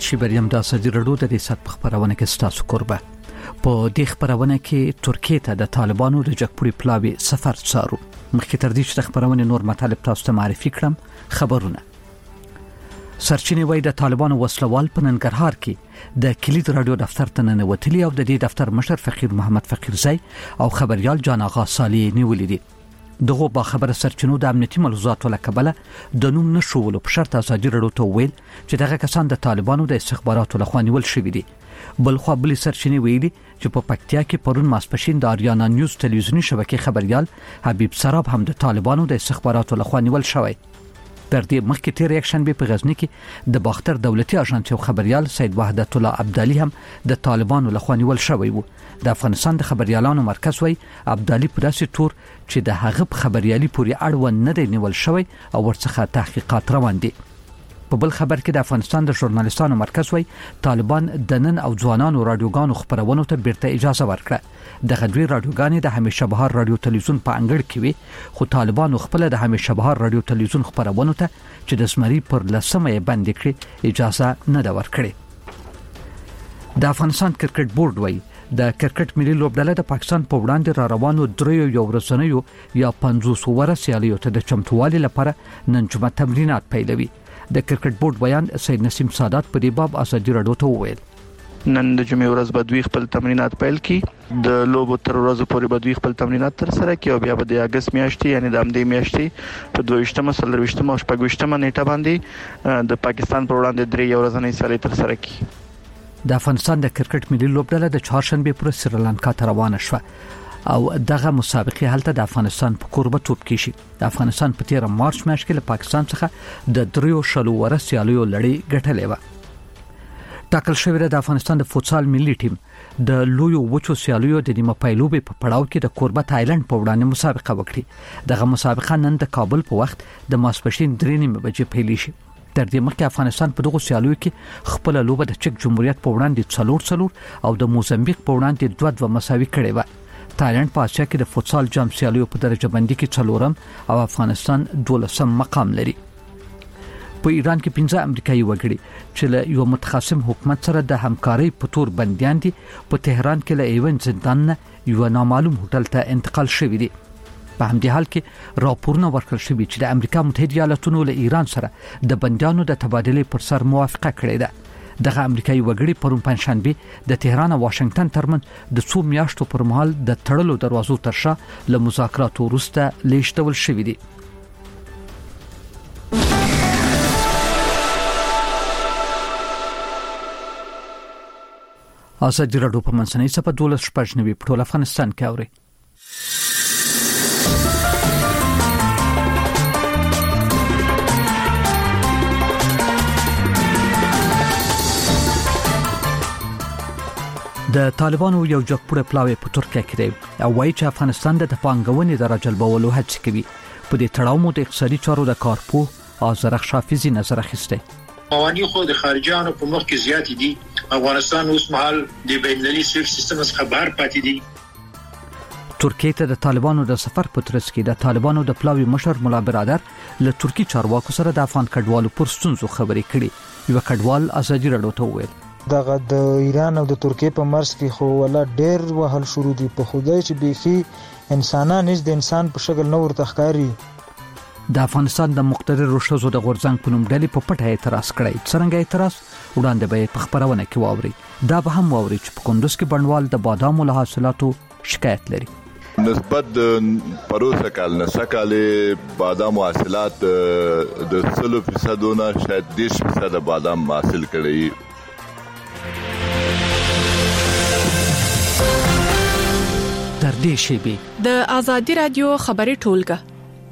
محمد شیبریم د اسدی رډو د ریاست خبرونه کې ستاسو قربه په دې خبرونه کې ترکیه ته د طالبانو د جګپوري پلاوی سفر څارو. مخکې تر دې چې خبرونه نور مطالب تاسو ته معرفي کړم، خبرونه سرچینې وای د طالبانو وسلوال په ننګرهار کې د کلید رادیو دفتر ته ننوتلی او د دې دفتر مشر فقیر محمد فقیرزی او خبريال جان آغا صالح نیولې دي. دغه با خبره سرچینو د امنیتي ملحوظاتو لکبله د نوم نشولو په شرط ازادي رادیو ته ویل چې دغه کسان د طالبانو د استخباراتو لخوا نیول شوی دي. بل خو بل سرچینې ویلي چې په پکتیا کې پرون ماسپښین د آریانا نیوز ټلویزیونی شبکې خبريال حبیب سراب هم د طالبانو د استخباراتو لخوا نیول شوی. تر دې مخکې تیر یکشن به په غزنی کې د باختر دولتي اژانس خبريال سید وحدت الله عبدالي هم د طالبانو لخوا نیول شوی وو. د افغانستان د خبريالانو مرکز وای عبدالي پراسي تور چې د هغه خبريالي پوری اړوند نه دی نیول شوی او ورڅخه تحقیقات روان دي. په بل خبر کې د افغانستان د ژورنالیستانو مرکز وای طالبان د نن او ځوانانو رادیوګانو خبرونو ته بیرته اجازه ورکړه. د غدوی رادیوګانې د همیشه بهار رادیو ټلویزیون په انګړ کې وي، خو طالبانو خپل د همیشه بهار رادیو ټلویزیون خبرونو ته چې د زمری پر لسمه بند کړي اجازه نه ده ورکړې. د افغانستان کرکټ بورډ وای د کرکټ ملي لوبډله د پاکستان په وړاندې را روانو دریو یو ورځنیو یا 50 ور سیالیو ته د چمتووالي لپاره نن جمعه تمرینات پیلوي. د کرکټ بورډ بیان سید نسیم سادات په دې باب اسدی رډو ته وویل نن د جمعې ورځ به دوی خپل تمرینات پیل کړي، د لوبو تر ورځې پورې به دوی خپل تمرینات تر سره کوي او بیا به د اگست میاشتې یعنی د امدې میاشتې په 22مه 23مه او 25مه نیټه باندې د پاکستان پر وړاندې درې ورځنۍ سیالي تر سره کوي. د افغانستان د کرکټ ملي لوبډله د چهارشنبه پر سریلانکا ته روانه شوه او دغه مسابقه هلته د افغانستان په کوربه توپ کې شي. د افغانستان په 13 مارچ میاشت کې له پاکستان څخه د دریو شلو ور سیالیو لړۍ ګټلې و. ټاکل شوی د افغانستان د فوتسال ملي ټیم د لویو وچو سیالیو د نیمه پایلوبې په پړاو کې د کوربه تایلند په وړاندې مسابقه وکړي. دغه مسابقه نن د کابل په وخت د ماسپښین 3 بجې پیل شي. تر دې مخکې افغانستان په دغه سیالیو کې خپل لوبه د چک جمهوریت په وړاندې 4 او د موزمبیق په وړاندې 2 مساوي کړې و. تایلند په اسیا کې د فوتسال جام سیالیو په درجه بندي کې 4 او افغانستان 12 مقام لري. په ایران کې 15 امریکایي وګړي چې له یو متخاصم حکومت سره د همکارۍ په تور بنديان دي په تهران کې له ایون زندان یو نامعلوم هوټل ته انتقال شوی دي. په همدې حال کې راپورونه ورکړل شوی چې د امریکا متحده ایالاتونو له ایران سره د بنديانو د تبادلې پر سر موافقه کړې ده. دغه امریکایي وګړي پرون پنځشنبه د تهران او واشنگټن ترمنځ د 2 میاشتو پر مهال د تړلو دروازو ترشا له مذاکراتو وروسته لیږدول شوی دي. اسدی رډو په منځنۍ صفه 12 شپږ په ټول افغانستان کې اوري. د طالبانو یو جګپوړی پلاوی په ترکیه کې دی او وایي چې افغانستان د پانګونې د راجلبولو هڅه کوي. په دې تړاو مو د اقتصادي چارو د کارپوه آذرخ شافیزی نظر اخیسته. قوانین خو د خارجيانو په مخ کې زیات دي. افغانستان اوس مهال د بینالمللي سیف سیستم څخه بهر پاتې دي. ترکیه ته د طالبانو د سفر په ترڅ کې د طالبانو د پلاوی مشر مولا برادر له ترکی چارواکو سره د افغان کډوالو پر ستونزو خبرې کړي. یو کډوال اسدی رډو ته وویل دغه د ایران او د ترکیه په مرز کې خو ولا ډېر وهل شروع دي. په خدای چې بيخي انسانان هیڅ د انسان په شکل نه ورته ښکاري. د افغانستان د مقتدر رشدو د غورځنګ په نوم ډلې په پټه اعتراض کړی. څنګه اعتراض وړاندې به په خبرونه کې واوري. دا به هم واوري چې په کندوز کې بڼوال د بادامو له حاصلاتو شکایت لري. نسبت پروسه کال نه سکاله بادام حاصلات د 100% نه شاید 10% بادام حاصل کړي. تر دې شیبې د آزادی رادیو خبري ټولګه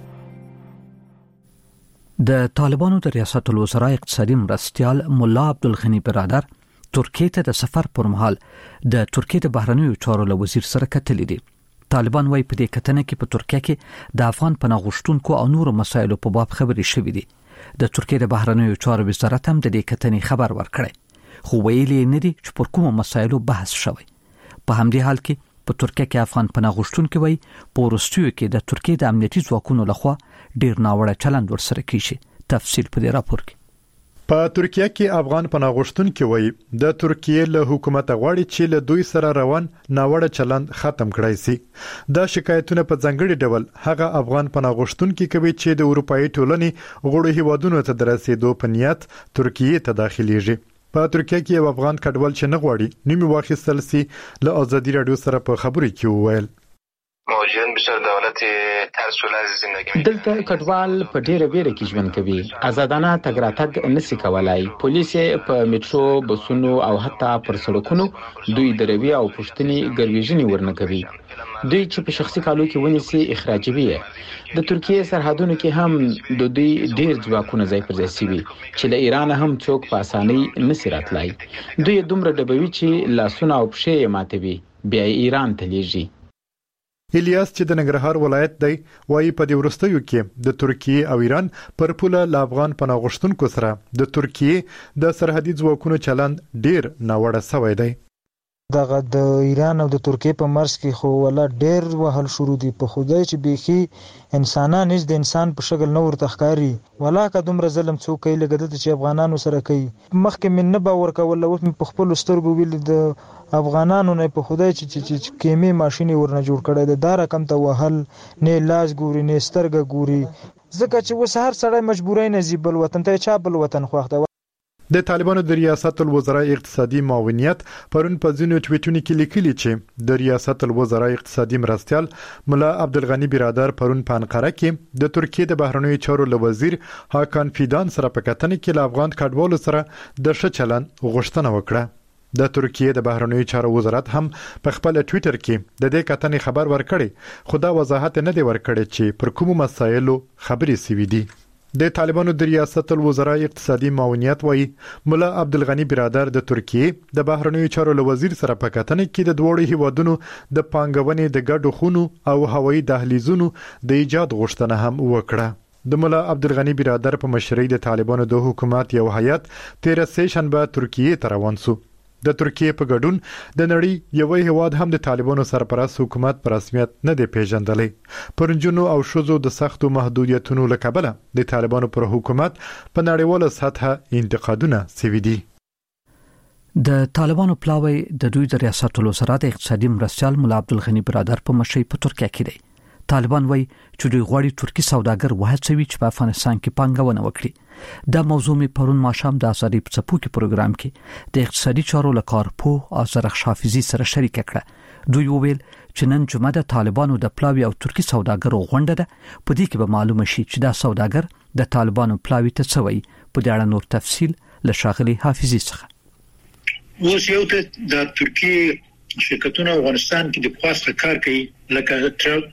د طالبانو د ریاست الوزرا اقتصادي مرستیال مولا عبدالغنی برادر ترکیه ته د سفر پر مهال د ترکیه د بهرنیو چارو له وزیر سره کتلې دي. طالبان وايي په دې کتنه کې په ترکیه کې د افغان پناه غوښتونکو او نورو مسایلو په باب خبرې شوې دي. د ترکیه د بهرنیو چارو وزارت هم د دې کتنې خبر ورکړی، خو ویلي نه دي چې پر کومو مسایلو بحث شوی. په همدې حال کې په ترکیه کې افغان پناه غوښتونکو وایي په وروستیو کې د ترکیه د امنیتي ځواکونو لخوا ډیر ناوړه چلند ورسره کیږي. تفصیل په دې راپور کې. په ترکیه کې افغان پناه غوښتونکي وایي د ترکیه له حکومت غواړي چې له دوی سره روان ناوړه چلند ختم کړای شي. دا شکایتونه په ځانګړي ډول هغه افغان پناه غوښتونکي کوي چې د اروپאי ټولنې غړو هیوادونو ته درسېدو په نیت ترکیه ته داخليږي. په ترکیه کې یو افغان کډوال چې نه غواړي نیمه واخیستل سي له ازادي رادیو سره په خبرو کې وویل موجود بشر دولت ترس ولز زندگی دلته کډوال په ډیره بیره کې ژوند کوي. آزادانه تګ راتګ نشي کولای. پولیس په میټرو بسونو او حتی پر سړکونو دوی دروي او پښتني ګرویژنې ورنه کوي. دوی چې په شخصي کالو کې ونیسي اخراجوي. د ترکیه سرحدونو کې هم د دوی ډیر ځواکونه ځای پر ځای شوي چې له ایران هم څوک په اسانۍ نشي راتلای. دوی دومره ډبوي چې لاسونه او پښې یې ماتوي بیا ایران ته لیږي. الیاس چې د ننګرهار ولایت دی وايي په دې ورستیو کې د ترکیه او ایران پر پوله ل افغان پناه غوښتونکو سره د ترکیه د سرحدي ځواکونو چلند ډیر ناوړه شوی دی. دغه د ایران او د ترکیه په مرز کې خو ولا ډیر وهل شروع دي په خدای چې بيخي انسانان هیڅ د انسان په شکل نه ورته ښکاري. ولا که دومره ظلم څوک کوي لګد چې افغانانو سره کوي. مخکې من نه باور کول او په خپل سترګو ویل د افغانانو نه په خدای چې کیمې ماشين ورنه جوړ کړي د دار کم ته وهل نه لاس ګوري نه سترګه ګوري ځکه چې وسهر سړی مجبورای نه زیبل وطن ته چا بل وطن خوښ د طالبانو د ریاست الوزرا اقتصادي معاونیت پرون په ځینو ټویټونو کې لیکلي چې د ریاست الوزرا اقتصادي مرستيال مولا عبدالغنی برادر پرون په انقره کې د ترکیه د بهرنیو چارو وزیر هاکان فیدان سره په کتنې کې له افغان کډوالو سره د ښه چلند غوښتنه وکړه. د ترکیه د بهرنیو چارو وزارت هم په خپل ټویټر کې د دې کتنې خبر ورکړي خو دا وضاحت نه دی ورکړی چې پر کومو مسایلو خبرې سوي دي. د طالبانو د ریاست الوزرا اقتصادي معاونیت وایي مولا عبدالغنی برادر د ترکیه د بهرنیو چارو وزیر سره په کتنې کې د دوړو هیوادونو د پانګونې د ګډو خونو او هوایي دهلیزونو د ایجاد غوښتنه هم وکړه. د مولا عبدالغنی برادر په مشرۍ د طالبانو د حکومت یو هیئت 13 سیشنبه ترکیه ته روان شو. د ترکیه په ګډون د نړۍ یو هیواد هم د طالبانو سرپرست حکومت پر رسمیت نه دی پیژندلې. پرنجونو او شوزو د سختو محدودیتونو لکبله د طالبانو پر حکومت په نړیواله سطح انتقادونه سوي دي. د طالبانو پلاوی د دوی د ریاست الوزرا د اقتصادي مرستيال مولا عبدالغنی برادر په مشرۍ په ترکیه کې دی. طالبان وایي چې دوی غواړي ترکی سوداګر وهڅوي چې په افغانستان کې پانګونه وکړي. دا موضوع می پرون ماشام د ازادي په څپو کې پروګرام کې د اقتصادي چارو لکارپو او زرخ حافظي سره شریک کړه. دوی وویل چې نن جمعه د طالبانو د پلاوی او ترکی سوداګرو غونډه ده. په دې کې به معلومه شي چې دا سوداګر د طالبانو پلاوی ته څه وایي. په دې اړه نور تفصیل له شاغلي حافظي څخه. اوس یو ته د ترکیه شرکتونه افغانستان کې د خاصه کار کوي لکه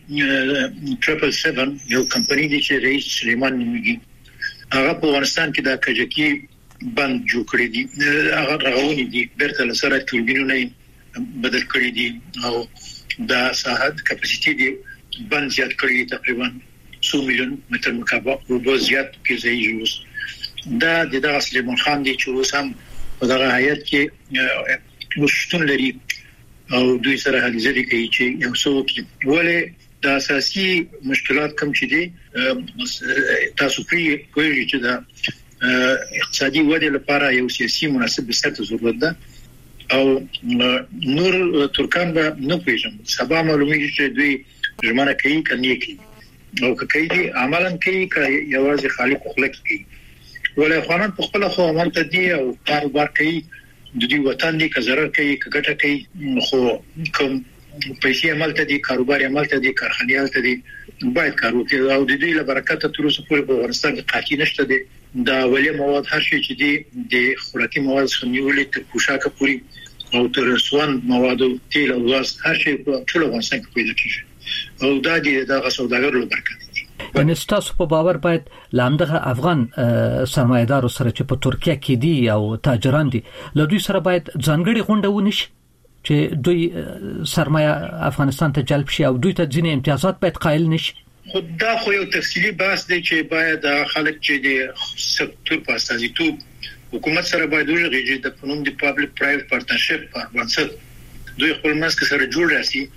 777 یو کمپنی دی چې رئیس سلیمان نیمګي هغه په افغانستان کې د کجکی بند جوړ کړی دی. هغه راغونی دی برته لسره توربینونه بدل کړی دي او د ساحت کپاسټي دی بند زیات کړی تقریبا 100 میلیون متر مکعب او زیات کې ځای دا د سلیمان خان دی چې اوس هم په دغه هیئت کې وشتون لري او دوی سره هلي ځلې کوي چې یو څو کې ولې د اساسي مشکلات کم چې دي تاسو کوي چې د اقتصادي ودې لپاره یو سیاسي مناسب بساط ضرورت ده او نور ترکان به نه پیژن سبا معلومیږي چې دوی ژمنه کوي کني کوي او کوي دي عملاً کوي یوازې خالق خلق کوي ولې افغانان په خپل خو عمل ته دي او کاروبار کوي د دې وطن دي که ضرر کوي که ګټه کوي خو کوم پیسې عمل ته دي کاروبار عمل ته دي کارخانه عمل ته دي باید کار وکړي او د دې لپاره برکت تر اوسه پورې په افغانستان کې قاطی نشته دي. دا ولې مواد هر شي چې دي د خوراکي مواد څخه نیولې تر پوشاکه پورې او تر سوان مواد تیل او غاز هر شي په ټول افغانستان کې پیدا کیږي او دا د غصوداګرو لپاره برکت دي. یعنی تاسو په باور باید لامدغه افغان سرمایدارو سره چې په ترکیه کې دي او تاجران دي له دوی سره باید ځانګړي غونډه ونشي چې دوی سرمایه افغانستان ته جلب شي او دوی ته ځینې امتیازات باید قائل نشي. خدا خو یو تفصیلی بحث دی چې باید خلک چې د سکتور په استازیتوب حکومت سره باید وغږیږي د قانون د پابلیک پرایویت پارتنرشپ په بنسټ دوی خپل منځ کې سره جوړ راسي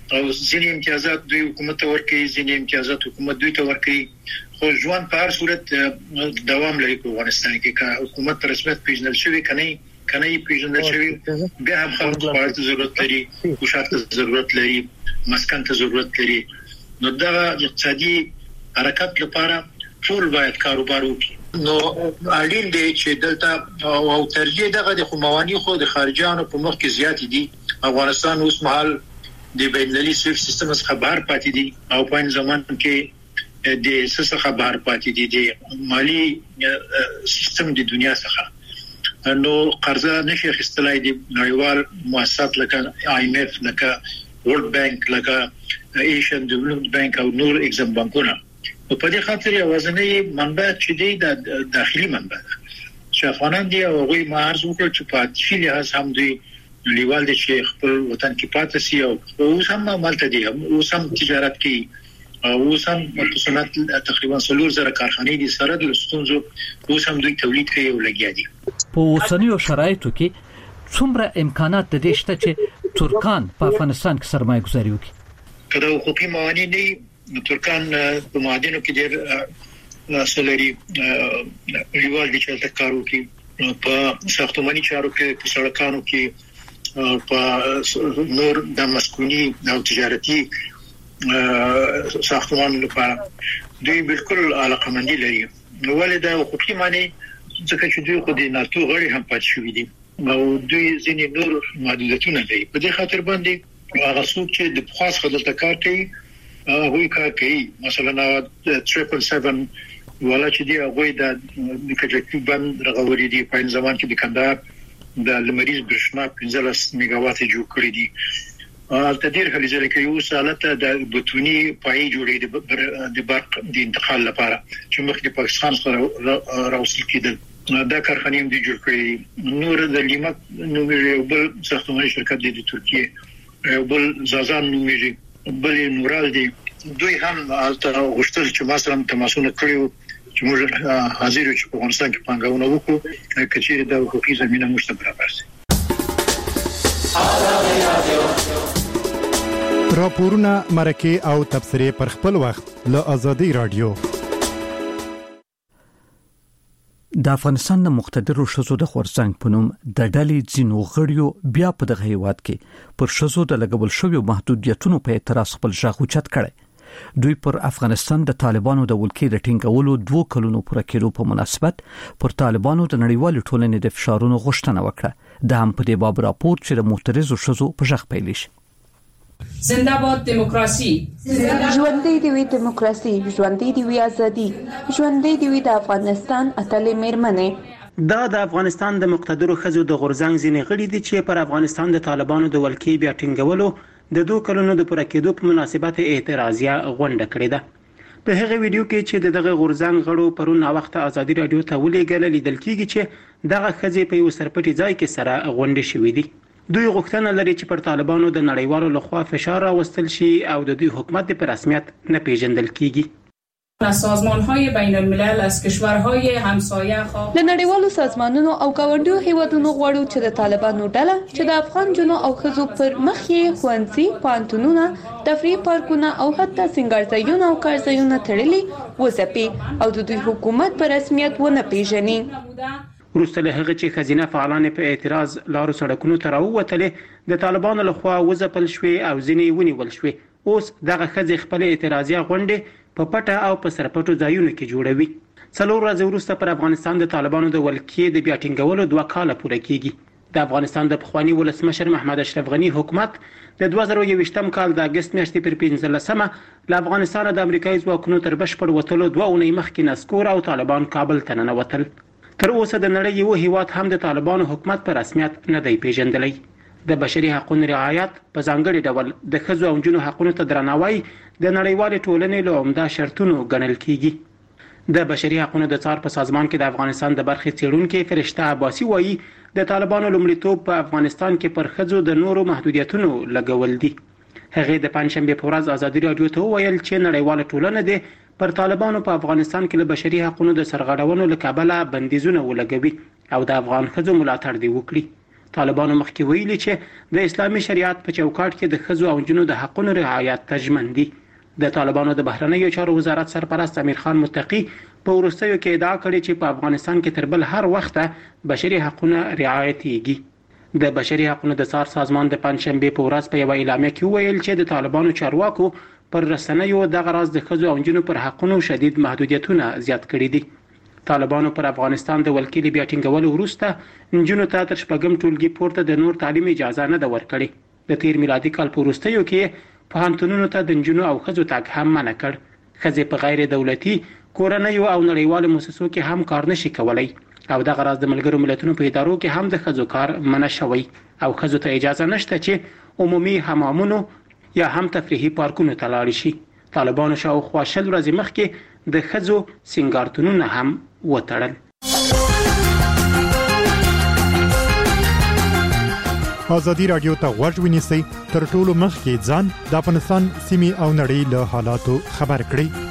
او ځینې امتیازات دوی حکومت ورکوي، ځینې امتیازات حکومت دوی ته ورکوي، خو ژوند په هر صورت دوام لري په افغانستان کې. که حکومت رسمیت پیژندل شوی کنه پیژندل شوی، بیا هم خلکو ته ضرورت لري، کوشش ته ضرورت لري، مسکن ته ضرورت لري. نو دا اقتصادي حرکت لپاره ټول باید کاروبار وکړي. نو اړین دی چې دلته او ترجیح دغه د موانع خو د خارجيانو په مخ کې زیات دي. افغانستان اوس مهال د بینالمللي سویفټ سیستم څخه بهر پاتې دي او په این زمان کې د څخه بهر پاتې دي د مالی سیستم د دنیا څخه. نو قرضه نشي اخیستلای دي نړیوال مؤسسات لکه IMF، لکه ورلد بانک، لکه ایشین ډیولپمنٹ بانک او نور اگزم بانکونه. په دې خاطر یوازینی منبع چې دی د داخلي منبع چې افغانان دي او غوي مارز وکړي چې په تشیل هغه هم دوی لیوال دي چې خپل وطن کې پاتې سي او اوس هم مالته دي، اوس هم تجارت کوي، اوس هم په صنعت تقریبا 300 کارخانې دي سره د ستونزو، اوس هم دوی تولید کوي او لګیا دي. په اوسنیو شرایطو کې څومره امکانات د دې شته چې ترکان په افغانستان کې سرمایه گذاري وکړي؟ کله حقوقي موانع نه ترکان په معادنو کې ډېر سولري ریوال دي چې کارو کې، په ساختماني چارو کې، په سړکانو کې، په نور د مسکوني او تجارتي ساختمان لپاره دوی بالکل علاقمندي لري. نو ولدا حقوقي معنی ځکه چې دوی خو د ناتو غړي هم پات شوې دي او دوی ځینې نور محدودیتونه لري. په دې خاطر باندې هغه څوک چې د خاص خدمت کار کوي هغه کار کوي. مثلا 777 ولا چې دی هغه د کجکي بند رغوري دي په زمان کې د کندهار د لمریز برښنا 15 میگاوات جوړ کړی دي. تدیر هلي کې یو سالته د بتونی پای جوړې د برق د انتقال لپاره چې مخکې پاکستان سره راوصل کېدل. دا کارخانې هم دي جوړ کړې. نور د لیمت نومې بل ساختماني شرکت دی د ترکیه، بل زازان نومې بل نورال دي. دوی هم تر غوښتل چې ما سره تماسونه کړیو چې موږ حاضر یو چې په افغانستان کې پانګونه وکړو کچېره د حقوقي زمينه موږ ته برابر شي. راپورونه، مرکه او تبصرې پر خپل وخت له آزادۍ رادیو. د افغانستان د مقتدرو شذو د خورځنګ په نوم د ډلې ځینو غړیو بیا په دغه هیواد کې پر شذو د لګول شویو محدودیتونو په اعتراض خپل ژغ اوچت کړي. دوی پر افغانستان د طالبانو د ولکې د ټینګولو 2 کلونو پوره کېدو په مناسبت پر طالبانو د نړیوال ټولنې د فشارونو غوښتنه وکړه. د هم په دې باب راپور چې د معترضو شذو په ژغ پیل شي. زنده باد دیموکراسي، ژوندۍ دی وی دیموکراسي، ژوندۍ دی وی ازادي، ژوندۍ دی وی د افغانستان اتلې میرمنې. دا د افغانستان د مقتدرو خزو د غورځنګ ځینې غړي دي چې پر افغانستان د طالبانو د ولکې بیا ټینګولو د 2 کلونو د پوره کېدو په مناسبت اعتراضیه غونډه کړې ده. په هغه ویډیو کې چې دغه غورځنګ غړو پرون وخت ازادي رادیو ته ولېږل لیدل کېږي چې دغه خزې په یو سرپټي ځای کې سره غونډه شوې دي. دوی غوښتنه لري چې پر طالبانو د نړیوالو لخوا فشار راوستل شي او د دوی حکومت په رسمیت نه پیژندل کیږي. سازمان‌های بین‌الملل از کشورهای همسایه خواه له نړیوالو سازمانونو او ګاونډیو هیوادونو غواړو چې د طالبانو ډله چې د افغان جنو او خزو پر مخ یې خوانسي، پانتونونه، تفریح پارکونه او حتی سنگارځایونه او کارځایونه تړلي وځپي او د دوی حکومت په رسمیت ونه پیژني. وروسته له هغه چې خزینه فعالان په اعتراض لارو سړکونو ته راووتلې د طالبانو لخوا وځپل شوې او ځینې ونیول شوې. اوس دغه خزې خپل اعتراضیه غونډې په پټه او په سرپټو ځایونو کې جوړوي. 4 ورځې وروسته پر افغانستان د طالبانو د ولکې د بیا ټینګولو 2 کال پوره کیږي. د افغانستان د پخوانی ولسمشر محمد اشرف غنی حکومت د 2021 کال د اگست میاشتې پر 15مه له افغانستان د امریکایي ځواکونو تر بشپړ وټلو 2 اونۍ مخکې نسکور او طالبان کابل ته ننوتل. تر اوسه د نړۍ یو هیواد هم د طالبانو حکومت په رسمیت نه دی پیژندلی. د بشري حقوقو رعایت په ځانګړي ډول د ښځو او نجونو حقوقو ته درناوی د نړیوال ټولنې له عمده شرطونو ګڼل کیږي. د بشري حقوقو د څار په سازمان کې د افغانستان د برخې څېړونکو فرشته عباسي وایي د طالبانو لومړیتوب په افغانستان کې پر ښځو د نورو محدودیتونو لګول دي. هغه د پنځشنبه په ورځ ازادي رادیو ته ویل چې نړیوال ټولنه د پر طالبانو په افغانستان کې له بشري حقوقو د سرغړونو له کبله بندیزونه ولګوي او د افغان ښځو ملاتړ دی وکړي. طالبانو مخکې ویلي چې د اسلامي شریعت په چوکاټ کې د ښځو او نجونو د حقونو رعایت ته ژمن دي. د طالبانو د بهرنیو چارو وزارت سرپرست امیر خان متقي په وروستیو کې ادعا کړې چې په افغانستان کې تر بل هر وخته بشري حقونه رعایت کیږي. د بشري حقونو د څار سازمان د پنځشنبه په ورځ په یو اعلامیه کې ویل چې د طالبانو چارواکو پر رسنیو دغه راز د ښځو او نجونو پر حقونو شدید محدودیتونه زیات کړي دي. طالبانو پر افغانستان د ولکې بیا ټینګولو وروسته نجونو ته تر شپږم ټولګي پورته د نور تعلیم اجازه نه ده ورکړې. د تیر میلادي کال په وروستیو کې پوهنتونونو ته د نجونو او ښځو تګ هم منع کړ. ښځې په غیر دولتي کورنیو او نړیوالو مؤسسو کې هم کار نشي کولای او دغه راز د ملګرو ملتونو په ادارو کې هم د ښځو کار منع شوی او ښځو ته اجازه نشته چې عمومي حمامونو یا هم تفریحي پارکونو ته لاړ شي. طالبانو شاوخوا 20 ورځې مخکې د ښځو سینګارتونونه هم وتړل. ازادي رادیو ته غوږ ونیسئ، تر ټولو مخکې ځان د افغانستان سیمې او نړۍ له حالاتو خبر کړئ.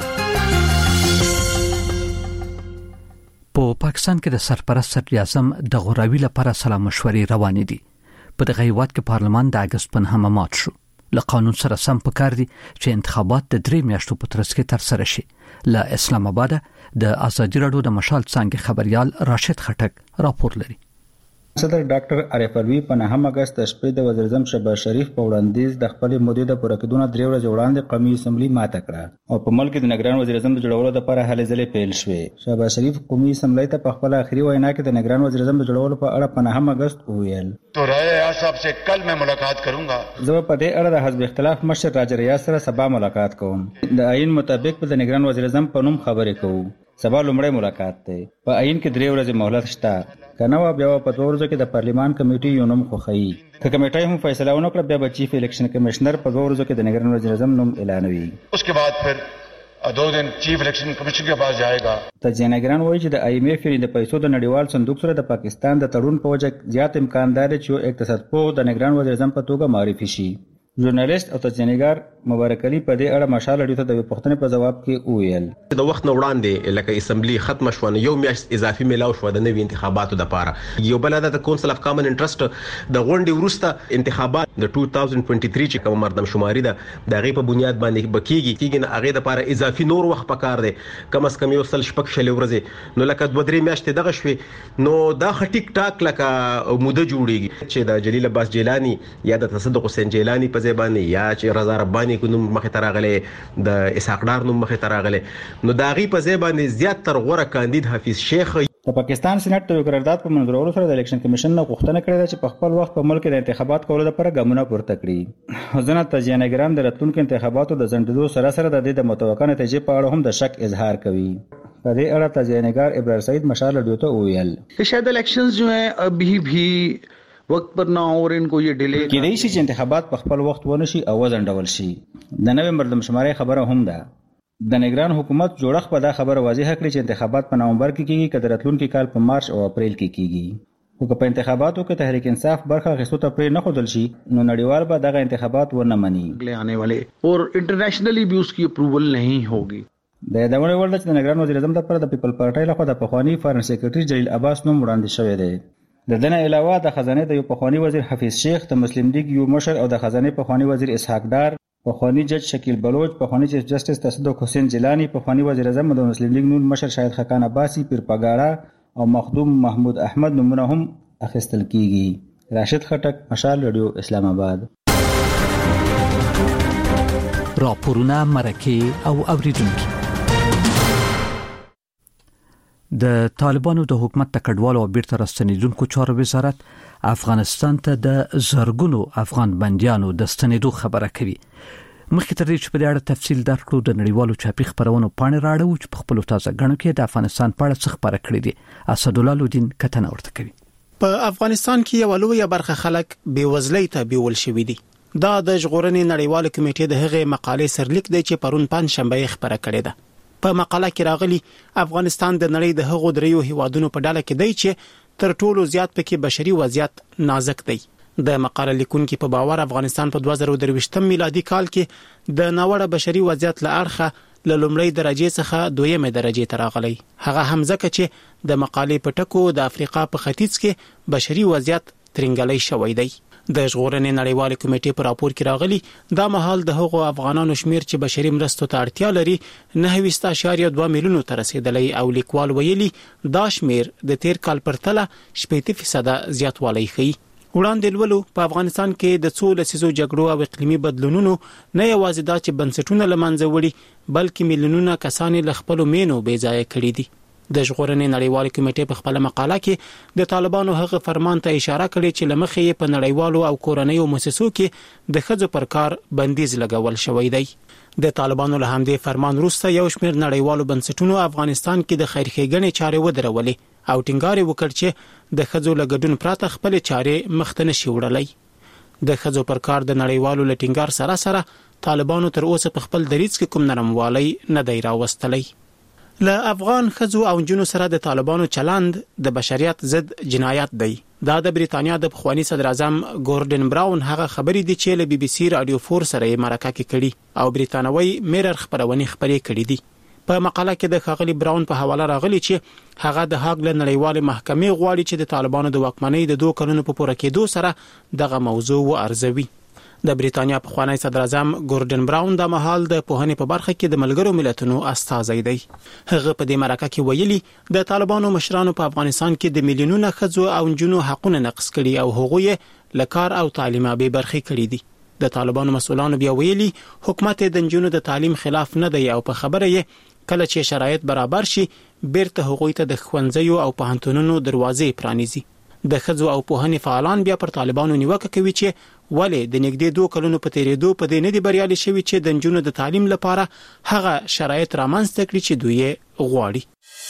په پاکستان کې د سرپرست صدر اعظم د غوراوي لپاره سلا مشورې روانې دي. په دغه هیواد کې پارلمان د اگست په 9 مات شو. له قانون سره سم پکار دي چې انتخابات د 3 میاشتو په ترڅ کې ترسره شي. له اسلام آباد د ازادي رادیو د مشال څنګه خبريال راشد خټک راپور لري. صدر ډاکټر عارف علوي په 9 اگست شپې د وزیر اعظم شهباز شریف په وړاندیز د خپل مودې د پوره کېدو 3 ورځې وړاندې قومي اسمبلی ماته کړه او په ملک د نگران وزیر اعظم د جوړولو لپاره هلې ځلې پیل شوې. شهباز شریف قومي اسمبلی ته په خپل اخري وینا کې د نگران وزیر اعظم د جوړولو په اړه په 9 اگست وویل تو رائے ریاض صاحب سے کل میں ملاقات کروں گا. زه په دې اړه د حزب اختلاف مشر راجا ریاض سره سبا ملاقات کوم. د آئین مطابق په د نگران وزیر اعظم په نوم خبرې کوو. سبا لومړی ملاقات دی. په آئین کې 3 ورځې مهلت شته. کنه بیا په 2 ورځو کې د پارلیمان کمیټې یو نوم خوخی. که کمیټه هم فیصله ونه کړه بیا به چیف الیکشن کمشنر په 2 ورځو کې د نگران وزیر اعظم نوم اعلانوي. اس کے بعد پھر 2 دن چیف الیکشن کمیشن کے پاس جائے گا. تجزیه نگران وایي چې د آی ایم ایف د پیسو د نړیوال صندوق سره د پاکستان د تړون په وجه زیات امکان دی چې یو اقتصادپوه د نگران وزیر اعظم په توګه معرفي شي. ژورنالیست او تجزیه‌نګار مبارک علي په دې اړه مشال اړیو ته د پوښتنې په جواب کې وویل د وخت نه وړاندې لکه اسمبلی ختم شو نو یو میاشت اضافي میلاو شو د نوي انتخاباتو لپاره. یو بل د کونسل اف کامن انټرست د غونډې وروسته انتخابات د 2023 چې کوم مردم شماري ده د غي په بنیاد باندې بکیږي نه هغه لپاره اضافي نور وخت پکار دی کم از کم یو سل شپک شل ورځې نو لکه 2-3 میاشتې دغه شوي نو دا ټیک ټاک لکه موده جوړیږي چې د جلیل عباس جیلانی یا د تصدق حسین جیلانی په ځبانه یا چې رضا ربانی کو نوم مخه تراغله د اسحاق ډار نوم مخه تراغله نو دا غي په ځبانه زیات تر غوړه کاندید حافظ شیخ. د پاکستان سېنات د قرارداد په منځورولو سره د الیکشن کمیشن نه غوښتنه کړې ده چې په خپل وخت په ملک د انتخابات کولو لپاره ګامونه پورته کړي. ځنه تجزیه‌نګران د راتلونکو انتخاباتو د ځنډېدو سره سره د دې د متوقع نتیجې په اړه هم د شک اظهار کوي. په دې اړه تجزیه‌نګار ابراهیم سعید مشال اډیو ته وویل कि शायद इलेक्शंस जो हैं अभी भी वक्त पर ना और इनको ये डिले کېدای شي چې انتخابات په خپل وخت ونشي او وځنډول شي. د نوې مردم شمارې خبره هم ده. د نگران حکومت جوړښت په دا خبره واضح کړی چې انتخابات په نومبر کې کیږي که د راتلونکي کال په مارچ او اپریل کې کیږي. خو په انتخاباتو کې تحریک انصاف برخه اخیستو ته پرې نه ښودل شي نو نړیوال به دغه انتخابات ونه مني. आने वाले और इंटरनेशनली भी उसकी अप्रूवल नहीं होगी. د یادونه وړ ده چې د نگران وزیر اعظم لپاره د پیپل پارټۍ لخوا د پخوانی فارن سیکریټري جلیل عباس نوم وړاندې شوی دی. د دنه علاوه د خزانه د یو پخوانی وزیر حفیظ شیخ، د مسلم لیگ یو مشر او د خزانه پخوانی وزیر اسحاق ډار، پخوانی جج شکیل بلوچ، پخوانی چیف جسټس تصدق حسین جیلانی، پخوانی وزیر اعظم د مسلم لیگ نون مشر شاهد خاقان عباسی، پیر پګاړه او مخدوم محمود احمد نمونه هم اخیستل کیږي. راشد خټک، مشال رادیو، اسلام آباد. راپورونه مرکه او اوریدونکو. د طالبانو د حکومت د کډوالو او بیرته راستنیدونکو چارو وزارت افغانستان ته د زرګونو افغان بنديانو د ستنېدو خبره کوي. مخکې تر دې چې په دې اړه تفصیل درکړو د نړیوالو چاپی خبرونو پاڼې راړو چې په خپل تازه غنو کې د افغانستان په اړه څه خبره کړې دي. اسدالله لودین کتنه ورته کوي. په افغانستان کې یو لوی برخه خلک بیوزلۍ ته بیول شوی دي. دا د ژغورنې نړیوال کمیټې د هغې مقالې سرلیک دی چې پرون پنځشنبه خبره کړې ده. په مقاله کې راغلي افغانستان د نړۍ د هغو دریو هیوادونو په ډله کې دی چې تر ټولو زیات پکې بشري وضعیت نازک دی. د مقاله لیکونکو په باور افغانستان په 2023 میلادي کال کې د ناوړه بشري وضعیت له اړخه له لومړۍ درجه څخه دویمه درجه ته راغلی. هغه هم ځکه چې د مقالې په ټکو د افریقا په ختیځ کې بشري وضعیت ترنګلای شوی دی. د ژغورنې نړیوال کمیټې په راپور کې راغلي دا مهال د هغو افغانانو شمیر چې بشري مرستو ته اړتیا لري 9.2 میلیونو ته رسیدلی او لیکوال ویلي دا شمیر د تیر کال پرتله 80% زیاتوالی ښیي. وړاندې لولو په افغانستان کې د څو لسیزو جګړو او اقلیمي بدلونونو نه یوازې دا چې بنسټونه له منځه وړي بلکې میلیونونه کسان له خپلو مینو بې ځایه کړي دي. د ژغورنې نړیوال کمیټې په خپل مقاله کې د طالبانو هغه فرمان ته اشاره کړې چې لمخې یې په نړیوالو او کورنیو مؤسسو کې د ښځو پر کار بندیز لګول شوی دی. د طالبانو له همدې فرمان وروسته یو شمېر نړیوالو بنسټونو افغانستان کې د خیرښېګڼې چارې ودرولې او ټینګار وکړ چې د ښځو له ګډون پرته خپل چارې مخ ته نشي وړلی. د ښځو پر کار د نړیوالو له ټینګار سره سره طالبانو تر اوسه په خپل دریځ کې کوم نرموالی نه دی راوستلی. له افغان ښځو او نجونو سره د طالبانو چلند د بشریت ضد جنایت دی. دا د بریتانیا د پخوانی صدر اعظم ګوردن براون هغه خبرې دي چې له بي بي سي رادیو 4 سره یې مرکه کې کړي او بریتانوي میرر خبرونه خبرې کړي دي. په مقاله کې د ښاغلي براون په حواله راغلي چې هغه د هاګ له نړیوال محکمې غواړي چې د طالبانو د واکمنۍ د 2 کلونو په پوره کېدو سره دغه موضوع وارزوي. د بریتانیا پخوانی صدر اعظم ګوردن براون د مهال د پوهنې په برخه کې د ملګرو ملتونو استازی دی. هغه په دې مرکه کې ویلي د طالبانو مشرانو په افغانستان کې د میلیونونو ښځو او نجونو حقونه نقض کړي او هغوی له کار او تعلیم به برخې کړي دي. د طالبانو مسؤلانو بیا ویلي حکومت د نجونو د تعلیم خلاف نه دی او په خبره یې کله چې شرایط برابر شي بیرته هغوی ته د ښوونځیو او پوهنتونونو دروازې پرانیزي. د ښځو او پوهنې فعالان بیا پر طالبانو نیوکه کوي چې ولې د نږدې 2 کلونو په تیریدو په دې نه دی بریالي شوي چې د نجونو د تعلیم لپاره هغه شرایط رامنځته کړي چې دوی غواړي.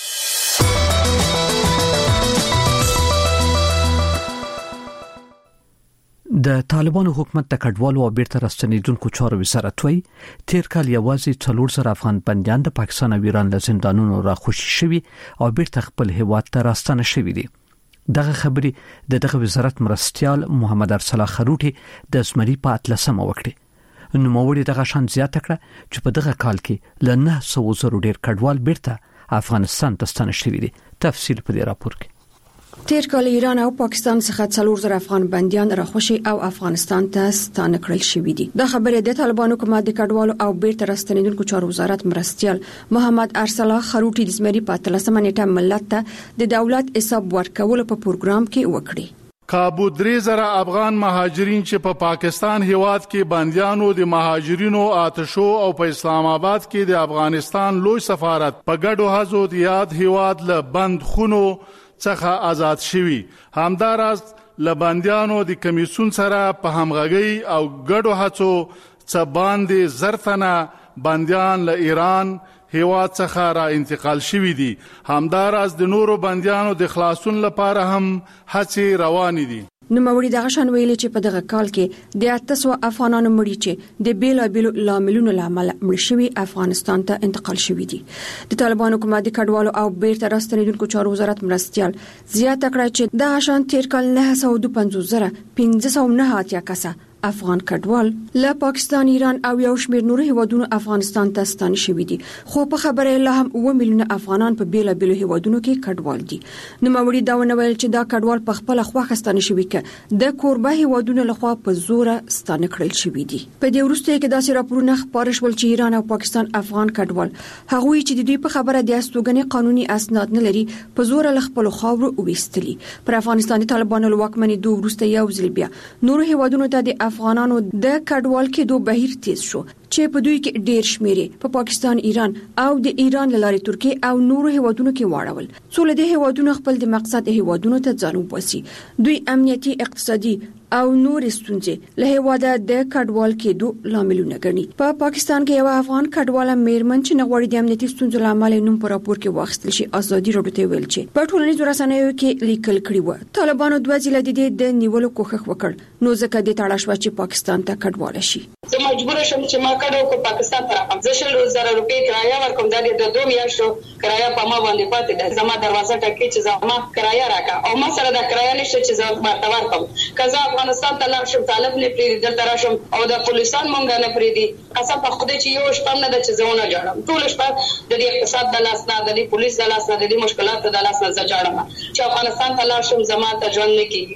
د طالبانو حکومت د کډوالو او بیرته راستنیدونکو چارو وزارت وایي تیر کال یوازې 400 افغان بندیان د پاکستان او ایران له زندانونو راخوشي شوي او بیرته خپل هیواد ته راستنه شوي دي. دغه خبرې دغه وزارت مرستیال محمد ارسلا خروټي د اسمري په 13 وکړي. نوموړي دغه شان زیاته کړه چې په دغه کال کې له 900 زره ډیر کډوال بیرته افغانستان ته ستنه شوي دي. تفصیل په دې راپور کې. تیر کال ایران او پاکستان څخه 400 افغان بندیان راخوشي او افغانستان ته ستانه کړل شوي دي. د خبرې د طالبانو حکومت د کډوالو او بیرته راستنیدونکو چارو وزارت مرستیال محمد ارسلا خروټي د زمري په 13 نیټه ملت ته د دولت حساب ورکولو په پروګرام کې وکړي. کابو 3000 افغان مهاجرین چې په پاکستان هیواد کې بندیانو د مهاجرینو آتشو او په اسلام آباد کې د افغانستان لوی سفارت په ګډو هڅو د یاد هیواد له بند خونو څخه آزاد شوي. همداراز لبندیانو د کمیسون سره په همغږي او ګډو هڅو څخه باندې زرتنه بندیان له ایران هیواد څخه را انتقال شوي دي. همداراز د نورو بندیانو د خلاصون لپاره هم هڅې روانې دي. نوموړي دغه شان ویلي چې په دغه کال کې د 800 افغانانو مړي چې د بیلابیلو لاملونو لامل مړ شوي افغانستان ته انتقال شوي دي. د طالبانو حکومت د کډوالو او بیرته راستنیدونکو چارو وزارت مرستیال زیاته کړه چې دغه شان تیر کال 952,509 کسه افغان کډوال له پاکستان، ایران او یو شمېر نورو هیوادونو افغانستان ته ستانه شوي دي. خو په خبره لا هم 1 میلیون افغانان په بیلابیلو هیوادونو کې کډوال دي. نوموړي دا ونویل چې دا کډوال په خپل خوښه ستانه شوي کې د کوربه هیوادونو لخوا په زور ستانه کړل شوي دي. په دې وروسته کې داسې راپورونه خپاره شول چې ایران او پاکستان افغان کډوال هغوی چې د دوی په خبره د استوګنې قانوني اسناد نه لري په زور له خپل خاورو وېستلي. پر افغانستان د طالبانو واکمنۍ دوه وروسته یو ځل بیا نورو هیوادونو ته د افغانانو د کډوال کېدو بهیر تیز شو چې په دوی کې ډېر شمېر په پاکستان، ایران او د ایران لارې ترکیه او نورو هیوادونو کې واړول. څو له دې هیوادونو خپل د مقصد هیوادونو ته ځان وباسي. دوی امنیتي، اقتصادي او نور ستونزې له هیواده د کډوال کېدو لاملونه ګڼي. په پاکستان کې یو افغان کډواله میرمن چې نغوړي د امنیتي ستونزو لامل نوم په راپور کې واخیستل شي ازادي راډیو ته ویل چې په ټولنیزو رسنیو کې لیکل کړي و طالبانو دوه ځله د دې د نیولو کوښښ وکړ، نو ځکه د تاړه شو چې پاکستان ته کډواله شي. زه مجبور شم چې ما کډو کو پاکستان ته راځم. زه 100,000 روپۍ کرایه ورکوم، د 2 میاشتو کرایه په ما باندې پاتې ده. زما دروازه ټکي چې زما کرایه راکا او ما سره د کرایه نشته چې زه ورته ورکوم. کزه افغانستان ته لاړ شم طالب نه پریدي، دلته راشم او د پولیسان مونږ نه پریدي. قسم په خدای چې یو شپه نه د چې زونه جوړم ټول شپه د دې اقتصاد د لاس نه، د دې پولیس د لاس نه، د دې مشکلات د لاس نه زه جوړم چې افغانستان ته لاړ شم زما ته ژوند نه کیږي.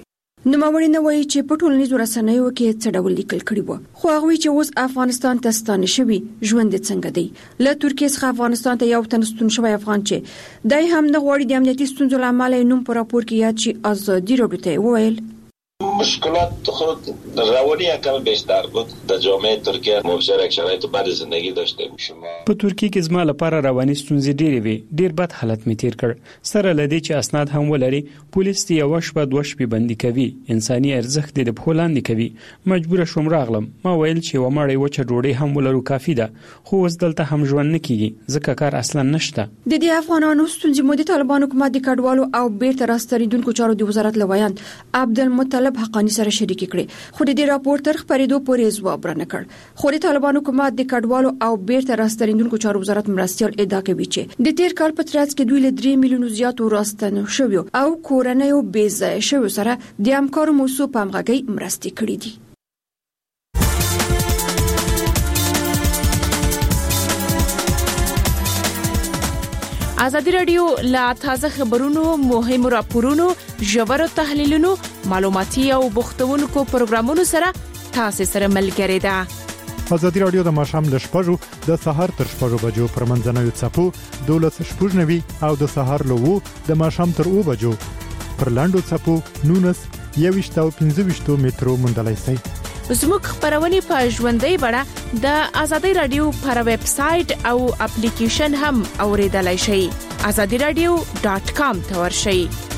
نوموړي نه وایي چې په ټولنیزو رسنیو کې څه ډول لیکل کړي وو، خو هغه وایي چې اوس افغانستان ته ستانه شوی ژوند څنګه دی. له ترکیې څخه افغانستان ته یو تن ستون شوی افغان چې دای هم نه غواړي د امنیتي ستونزو له امله نوم په راپور کې یاد شي، ازادي راډیو ته وویل مشکلات خود روانی کم بیشتر بود. در جامعه ترکیه مبشرک شرایط بد زندگی داشتیم. په ترکیه کې زما لپاره رواني ستونزې ډېرې وي، ډېر بد حالت می تیر کړ. سره لدی چې اسناد هم ولري، پولیس دی یو شپه دوه شپې بندي کوي، انساني ارزښت د بخولاندې کوي. مجبور شوم راغلم. ما ویل چې و مړی وچه ډوډۍ هم ولرو کافي ده، خو اوس دلته هم ژوند نه کیږي، ځکه کار اصلا نشته. د دې افغانانو ستونزې مو د طالبانو حکومت د کډوالو او بیرته راستنیدونکو چارو د وزارت لویان عبدالمطلب حقانی سره شریک کړي، خو د دې راپور تر خبرېدو پورې ځواب رانه کړ. خو د طالبانو حکومت د کډوالو او بیرته راستنیدونکو چارو وزارت مرستيال ادعا کوي چې د تیر کال په ترڅ کې دوی له 3 میلیونو زیاتو راستنو شوی او کورنۍ بې ځای شوی سره د همکارو موضوع په همغږي مرستې کړې دي. ازادي رادیو لا تازه خبرونو، مهمو راپورونو، ژورو تحلیلونو، معلوماتي او بوختونکو پروګرامونو سره تاسو سره ملګری ده. ازادي رادیو د ماښام له 6 د سحر تر 6 بجو پر منځنوي څپو 12:09 او د سحر له 2 د ماښام تر 2 بجو پر لاندو څپو 19 او 15 مترو مندلای سي. زموږ خبرونه په ژوندۍ بڼه د ازادي رادیو پر ویب سټ او اپلیکیشن هم اوریدلای شئ. azadiradio.com ته ورشئ.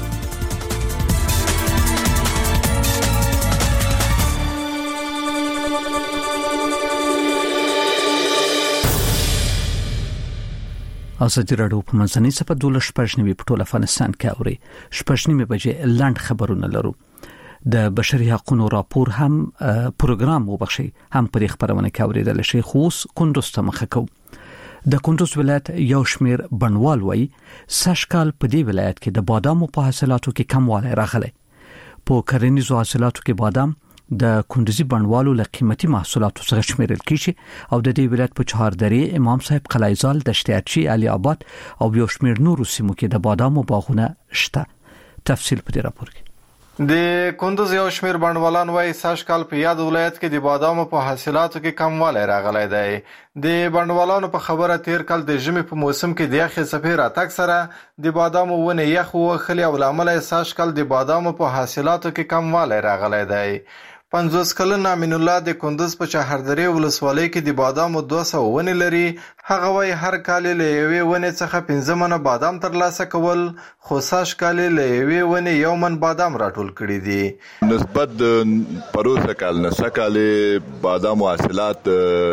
ازادي رادیو په منځنۍ صفه 12:09 په ټول افغانستان کې اوري. 12:09 بجې لاند خبرونه لرو. د بشري حقوقو راپور هم پروګرام وبخشي هم پر خبرونه کې اوریدل شي. خوس کندوز ته مخه کو. د کندوز ولایت یو شمیر بڼوال وای سشکال په دې ولایت کې د بادامو په حاصلاتو کې کموالی راغلی. په کرنیزو حاصلاتو کې بادام د کندوزي بڼوالو له قیمتي محصولاتو څخه شمیرل کیږي او د دې ولایت په چهاردری امام صاحب قلعه‌زال دشتیاچی علي آباد او یو شمیر نورو سیمو کې د بادامو باغونه شته. تفصیل په دې راپور کې. د کندوز یو شمیر بڼوالان وایي سږکال په یاد ولایت کې د بادامو په حاصلاتو کې کموالی راغلی دی. د بڼوالانو په خبره تیر کال د ژمي په موسم کې د یخې څپې راتګ سره د بادامو ونې یخ ووهلې او له امله یې سږکال د بادامو په حاصلاتو کې کموالی راغلی دی. 50 کلن امین الله د کندوز په چهاردری ولسوالۍ کې د بادامو 200 ونې لري. هغه وایي هر کال له یوې ونې څخه 15 منه بادام ترلاسه کول، خو سږکال له یوې ونې 1 من بادام راټول کړي دي. نسبت پروسه کال نه سکال بادام حاصلات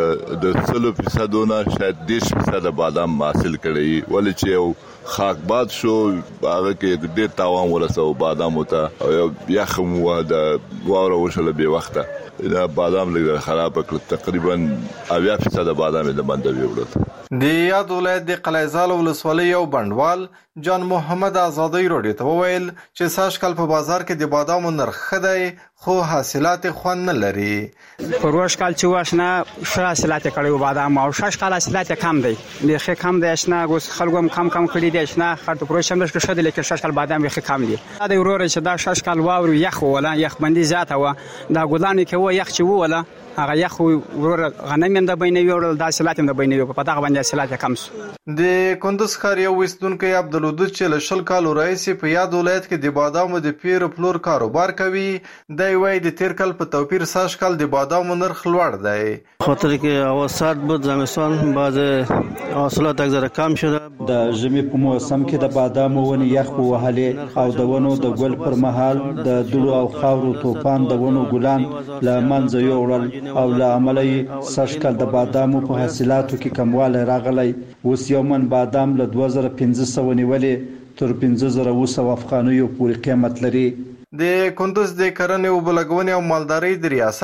د 100% نه شاید 10% بادام حاصل کړي، ولې چې خاک باد شو هغه کې ډېر تاوان ورسو بادامو ته او یخ مو د واوره وشله به وخته دا بادام لږ خراب کړ، تقریبا 80% بادام د باندې ویوړل. د یاد ولایت د قلعه‌زال ولسوالۍ یو بڼوال جان محمد ازادي راډیو ته وویل چې سږکال په بازار کې د بادامو نرخ ښه دی خو حاصلات خوند نه لري. پروش کال چې واشنه ښه حاصلات کړي بادام او سږکال حاصلات کم دی، ډېر کم دی، شنه اوس خلکو هم کم کړي دي، شنه خاطر پروش هم ښه دی لیکن سږکال بادام یې کم دي. دا ورور چې دا سږکال واوري یخ ولا یخ باندې زیاته و دا ګلانو کې و یخ چې ولا هغه یخ ورور غنم هم د بینوي او د حاصلات هم د بینوي په دغه باندې حاصلات کم شو. د کندوز ښار یو وستونکو عبدالودود چې له 20 کالو راهیسې په یاد ولایت کې د بادامو د پیر پلور کاروبار کوي، دی وایي د تیر کال په توپیر سږکال د بادامو نرخ لوړ دی. خاطر کې اوسط بود زمستان بعض حاصلات اکثر کم شده. د ژمي په موسم کې د بادامو ونې یخ وهلې او د ونو د ګل پر مهال د دوړو او خاورو طوفان د ونو ګلان له منځه یوړل او له عمله سږکال د بادامو په حاصلاتو کې کموالی راغلی. اوس 1 من بادام له 2500 نیولې تر 1500 افغانیو پورې قیمت لري. د کندوز د کرنې او بلګونې او مالدارۍ د ریاست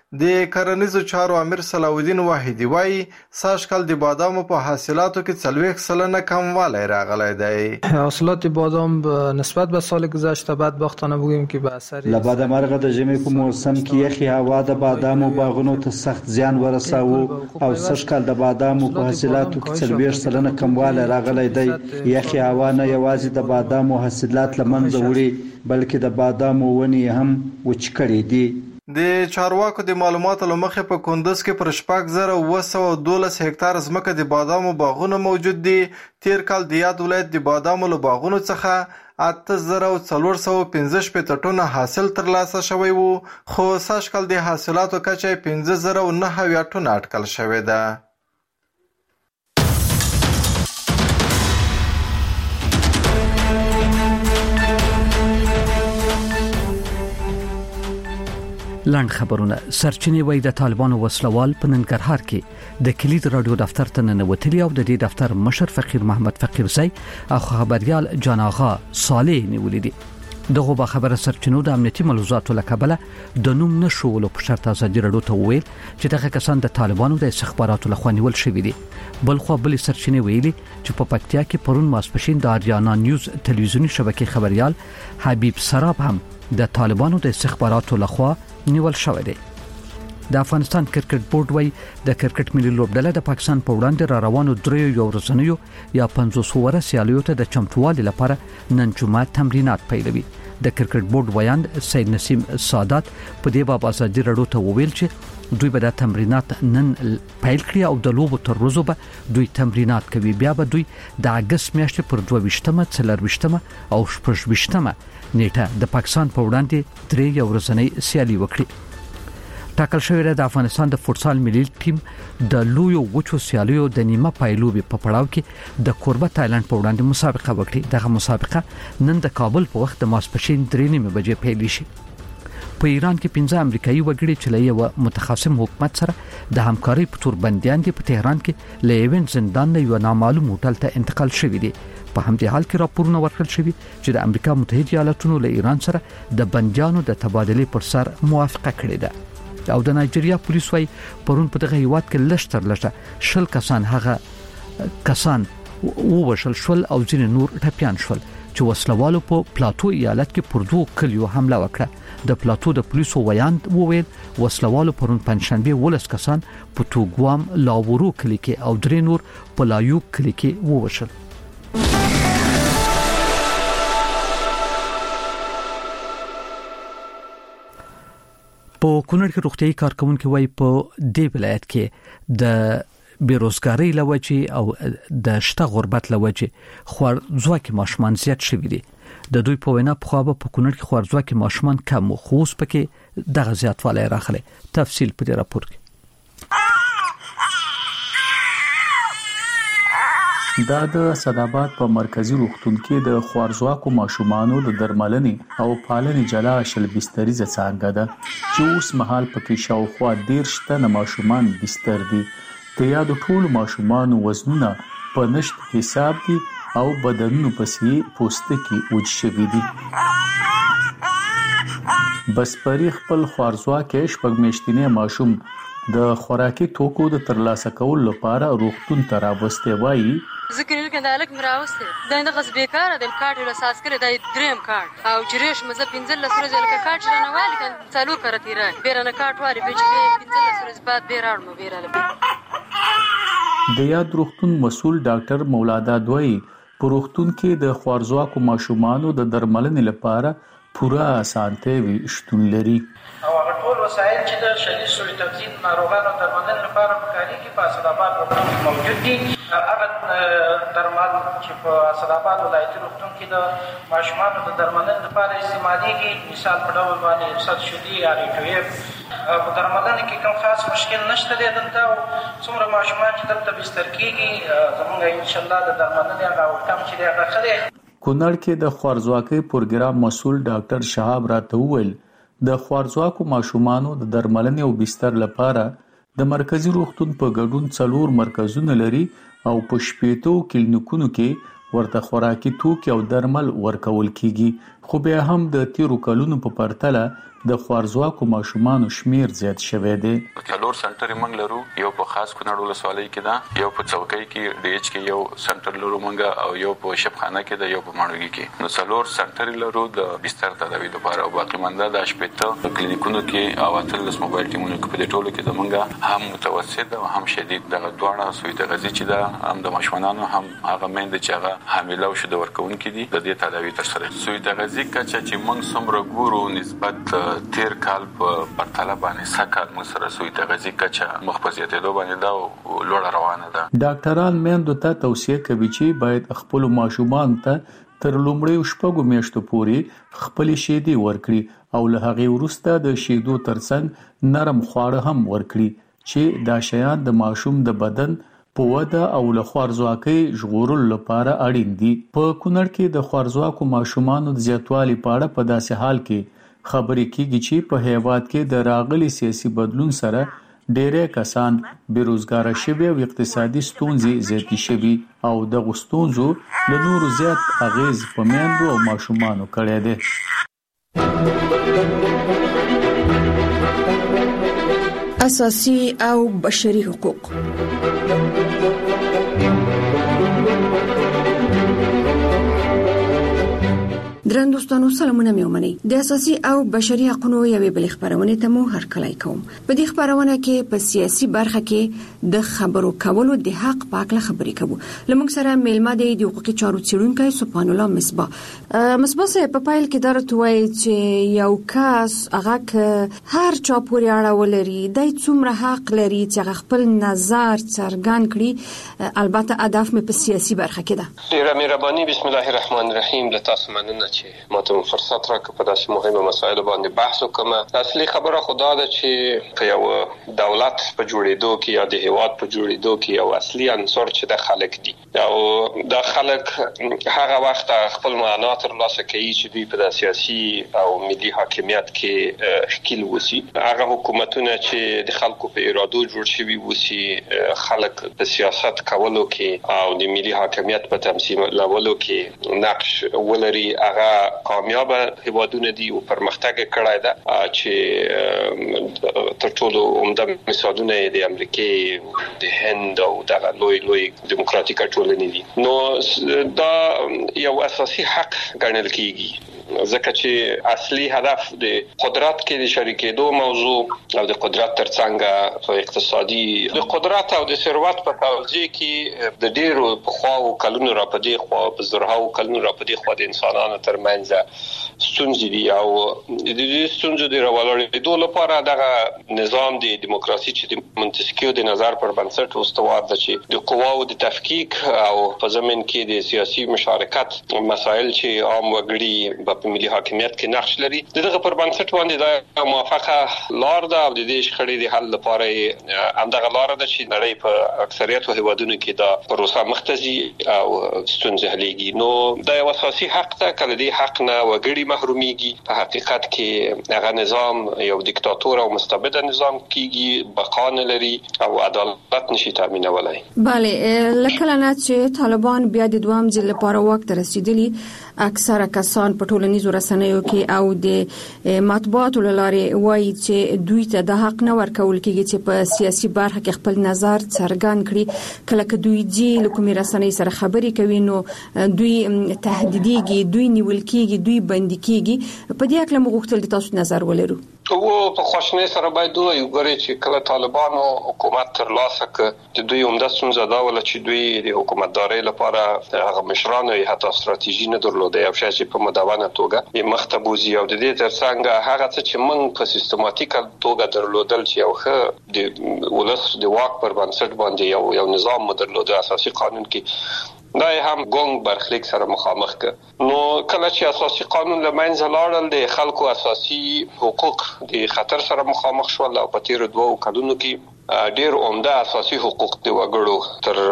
د کرنیزو چارو امیر صلاح الدین واحدی وایي سږ کال د بادامو په حاصلاتو کې 40% کموالی راغلی دی. حاصلات بادام به نسبت به سال گذشته بدبختانه بگوییم که به اثر لبعد مرغ د ژمي په موسم کې یخي هوا د بادامو باغونو ته سخت زیان ورساوه او سږ کال د بادامو په حاصلاتو کې 40% کموالی راغلی دی. یخي هوا نه یوازې د بادامو حاصلات له منځه وړي بلکې د بادامو ونې هم وچ کړي دي. د چارواکو د معلوماتو له مخې په کندز کې پر 6912 هکتار ځمکه د بادامو باغونه موجود دي. تیر کال د یاد ولایت د بادامو له باغونو څخه 8415 ټنه حاصل ترلاسه شوی وو، خو سږ کال د حاصلاتو کچه 15009 ټنه اټکل شوې ده. لاند خبرونه سرچینې وای د طالبانو وسلوال په ننګرهار کې د کلید رادیو دفتر ته ننوتلی او د دې دفتر مشر فقیر محمد فقیرزی او خبريال جان آغا صالح نیولې دي. دغه با خبره سرچینو د امنیتي ملحوظاتو لکبله د نوم نشولو په شرط ازادي رادیو ته ویل چې دغه کسان د طالبانو د استخباراتو لخوا نیول شوی دي. بل خو بل سرچینې ویلي چې په پکتیا کې پرون ماسپښین د آریانا نیوز تلویزیونی شبکې خبريال حبیب سراب هم د طالبانو د استخباراتو لخوا نیول شوی دی. د افغانستان کرکټ بورډ وای د کرکټ ملي لوبډله د پاکستان په وړاندې را روانو دریو یو ورځنیو یا 500 ور سیالیو ته د چمتووالي لپاره نن جمعه تمرینات پیلوي. د کرکټ بورډ ویاند سید نسیم سادات په دې باب ازادي رادیو ته وویل چې دوی به د تمرینات نن پیل کړي او د لوبو تر ورځو به دوی تمرینات کوي. بیا به دوی د اگست میاشتې پر 22مه 24مه او 28مه نیټه د پاکستان په وړاندې درې یو ورځنۍ سیالي وکړي. ټاکل شوی د افغانستان د فوتسال ملي ټیم د لویو وچو سیالیو د نیمه پایلوبي په پړاو کې د کوربه تایلند په وړاندې مسابقه وکړي. دغه مسابقه نن د کابل په وخت د ماسپښین 3:30 بجې پیل شي. په ایران کې 15 امریکایي وګړي چې له یو متخاصم حکومت سره د همکارۍ په تور بنديان دي په تهران کې له ایونت زندان نه یو نامعلوم هوټل ته انتقال شوی دي. په همدې حال کې راپورونه ورکړل شوي چې د امریکا متحده ایالاتونو له ایران سره د بنديانو د تبادلې پر سر موافقه کړې ده. او د نایجیریا پولیس وايي پرون په دغه هیواد کې لشتر لشه 10 کسان هغه کسان ووشل شول او ځینې نور ټپيان شول چې وسلوالو په پلاتو ایالت کې پر دوه کلیو حمله وکړه. د پلاتو د پولیسو ویاند وویل وسلوالو پرون پنځشنبه 12 کسان په توګوام لاورو کلی کې او درې نور په لایو کلی کې ووشل. په کونړ کې روغتيایي کارکونکو وايي په دې ولایت کې د بیروزګاری لوجه او د شته غربت لوجه خوارځواکي ماشومان زیات شوي دي. د دوی په وینا په خو په کونړ کې خوارځواکي ماشومان کم خو اوس پکې دغه زیاتوالی راغلی. تفصیل په دې راپور کې. دا د صداباد په مرکزی روغتون کې د خوارځواکو ماشومانو د درملنې او پالنې جلا شل بستریزه څنګه ده چې اوس مهال پکې شاوخوا 13 تنه ماشومان بستر دي. د یادو ټول ماشومانو وزنونه په نشت حساب دي او بدنونو پسې پوستکي وچ شوي دي. بس پرې خپل خوارځواکي شپږ میاشتنی ماشوم د خوراکي توکو د ترلاسه کولو لپاره روغتون ته راوستي وایي ذکر کې د الک مراوسته د غصب بیکاره د کارت له اساس کړی د دریم کارت او جریش مزه 15 ورځې لکه کارت رانه والی کله څلور کرتی را بیرنه کارت والی به چې 15 ورځې بعد بیرارمو بیراله. د یاد روغتون مسؤل ډاکټر مولادا دوی په روغتون کې د خوارځواکو ماشومانو د درملنې لپاره پوره اسانتي شتون لري او هغه ټول وسایل چې د شدید سوړ تبذیر ناروغانو درملنې لپاره په کاري کې په اسداباد روغتون کې موجود دي. هغه درمل چې په اسداباد ولایتي روغتون کې د ماشومانو د درملنې لپاره استعمالېږي مثال په ډول باندې رخصت شدي یا ریټویب په درملنې کې کوم خاص مشکل نشته دی دلته او څومره ماشومان چې دلته بستر کېږي زموږ انشاءالله د درملنې هغه آوټکم چې دی هغه ښه دی. کونړ کې د خوارځواکۍ پروګرام مسؤل ډاکټر شهاب راته وویل د خوارځواکو ماشومانو د درملنې او بستر لپاره د مرکزی روغتون په ګډون 4 مرکزونه لري او په 15 کلینیکونو کې ورته خوراکي توکي او درمل ورکول کیږي. خو بیا هم د 13 کلونو په پرتله د خوارزواکو ماشومان شمیر زیات شوی دی. څلور سنټر موږ لرو، یو په خاص کونړ ولسوالۍ کې ده، یو په څوکۍ کې ډي ایچ کې یو سنټر لرو موږ، او یو په شپخانه کې ده، یو په ماڼوګي کې. نو څلور سنټر لرو د بستر تداوی لپاره، او باقي منده د شپږ کلینیکونو کې او اتلس موبایل ټیمونو کې په دې ټولو کې د موږ هم متوسط او هم شدید دغه دواړه سوی تغذیه چې ده، هم د ماشومانانو هم هغه میندې چې هغه حامله او شیدو ورکوونکې دي د دې تداوی ترسره. سوی تغذیه کچه چې موږ څومره ګورو نسبت تیر کال په پرتله باندې سکه موږ سره سوی تغذیه کچه مخ په زیاتېدو باندې دا لوړه روانه ده. ډاکټران میندو ته توصیه کوي چې باید خپل ماشومان ته تر لومړی شپږو میاشتو پورې خپل شیدې ورکړي او له هغې وروسته د شیدو ترڅنګ نرم خواړه هم ورکړي چې دا شیان د ماشوم د بدن په وده او له خوارزواکۍ ژغورلو لپاره اړین دي. په کونړ کې د خوارزواکو ماشومانو د زیاتوالي په اړه په داسې حال کې خبرې کیږي چې په هیواد کې د راغلي سیاسي بدلون سره ډېری کسان بیروزګاره شوي او اقتصادي ستونزې زیاتې شوي او دغو ستونزو له نورو زیات اغیز په میندو او ماشومانو کړی دی. اساسي او بشري حقوق. درنو دوستانو سلامونه مې ومنئ. د اساسي او بشري حقوقو یوې بلې خبرونه ته مو هرکلی کوم. په دې خبرونه کې په سیاسي برخه کې د خبرو کولو د حق په اړه خبرې کوو. لمونږ سره میلمه دی د حقوقي چارو څېړونکی سبحان الله مصباح. مصباح صاحب په پایل کې درته وایي چې یو کس هغه هر چا پورې اړه ولري، دای څومره حق لري چې هغه خپل نظر څرګند کړي، البته هدف مې په سیاسي برخه کې ده. ډیره مهرباني. بسم الله الرحمن الرحیم. له تاسو مننه چې ماته فرصت راکړه په داسې مهمه مسایلو باندې بحث وکړم. اصلي خبره خدا ده چې په یو دولت په جوړېدو کې یا د هیواد په جوړېدو کې یو اصلي عنصر چې د خلک دي، او د خلک هغه وخت خپل معنا ترلاسه کوي چې دوی په سیاسي او ملي حاکمیت کې ښکیل وسی. هغه حکومتونه چې د خلکو په ارادو جوړ شوي وسی، خلک په سیاست کولو کې او د ملي حاکمیت په تمثیلولو کې نقش ولري، هغه کامیاب هیوادونه دي او پرمختګ کړی ده چې تر ټولو عمده مثالونه د امریکا، د هند او د لوی دیموکراتیک ټولنې دي. نو دا یو اساسي حق ګڼل کیږي، ځکه چې اصلي هدف د قدرت کې د شریکېدو موضوع او د قدرت ترڅنګ په اقتصادي د قدرت او د ثروت په توزیع کې د ډیرو په خواو کلونو را پدې خوا په زرهاو کلونو را پدې خوا د انسانانو ترمنځ ستونزې دي، او د دې ستونزو د راولاړېدو لپاره دغه نظام د دیموکراسي چې د منتسکیو د نظر پر بنسټ استوار ده، چې د قواو د تفکیک او په زمين کې د سیاسي مشارکت مسایل چې عام وګړي په ملي حاکمیت کې نقش لري، دغه پر بنسټ باندې د موافقه لار ده او د دې شخړې د حل لپاره همدغه لار ده چې نړۍ په اکثریت هیوادونو کې دا پروسه مختزي او ستونزې حلېږي. نو دا یو اساسي حق ده. کله دې حق نه وګړي محروميږي، په حقیقت کې هغه نظام یو دیکتاتور او مستبد نظام کیږي، بقا نه لري او عدالت نشي تامینولای. بله، لکه نه چې طالبان بیا د دوام ځل لپاره وخت رسیدلی، اکثره کسان په ټولنیزو رسنیو کې او د مطبوعاتو لارې وایي چې دوی ته د حق نه ورکول کېږي چې په سیاسي برخه کې خپل نظر څرګند کړي. کله چې دوی د حکومت رسنۍ سره خبرې کوي نو دوی تهدیدېږي، دوی نیول کېږي، دوی بندي کېږي. په دې اړه موږ غوښتل د تاسو نظر ولرو. او په خوشنۍ سره باید دوی وګوري چې کله طالبانو حکومت ترلاسه کړ، د دوی عمده ستونزه دا ولا چې دوی د حکومتدارۍ لپاره هغه مشرانو یې حتی ستراتیژي نه درلوده، او شاید په مدونه توګه یې مخته بوزي، او د دې ترڅنګ هغه څه چې موږ په سیستماتیک توګه درلودل چې یو ښه د ولس د واک پر بنسټ باندې یو نظام درلوده اساسي قانون کې، دا هم ګونګ برخلیک سره مخامخ ک. نو کله چې اساسي قانون لمنځه لاړل، د خلکو اساسي حقوق د خطر سره مخامخ شول، او په تیر 2 کلونو کې ډیر عمده اساسي حقوق د وګړو تر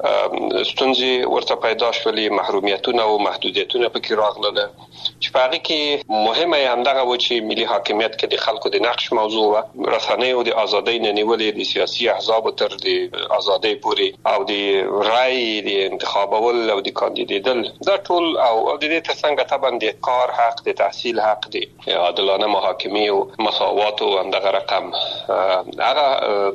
ستونزې ورته پیدا شولې، محرومیتونه او محدودیتونه پکې راغله چې په هغه کې مهمه همدغه و چې ملي حاکمیت کې د خلکو د نقش موضوع و، رسنیو د ازادۍ نه نیولې د سیاسي احزاب تر د ازادۍ پورې او د رای د انتخابول او د کاندیدیدل دا ټول او د دې ترڅنګ طبعا د کار حق، د تحصیل حق، د عادلانه محاکمې او مساوات او همدغه رقم هغه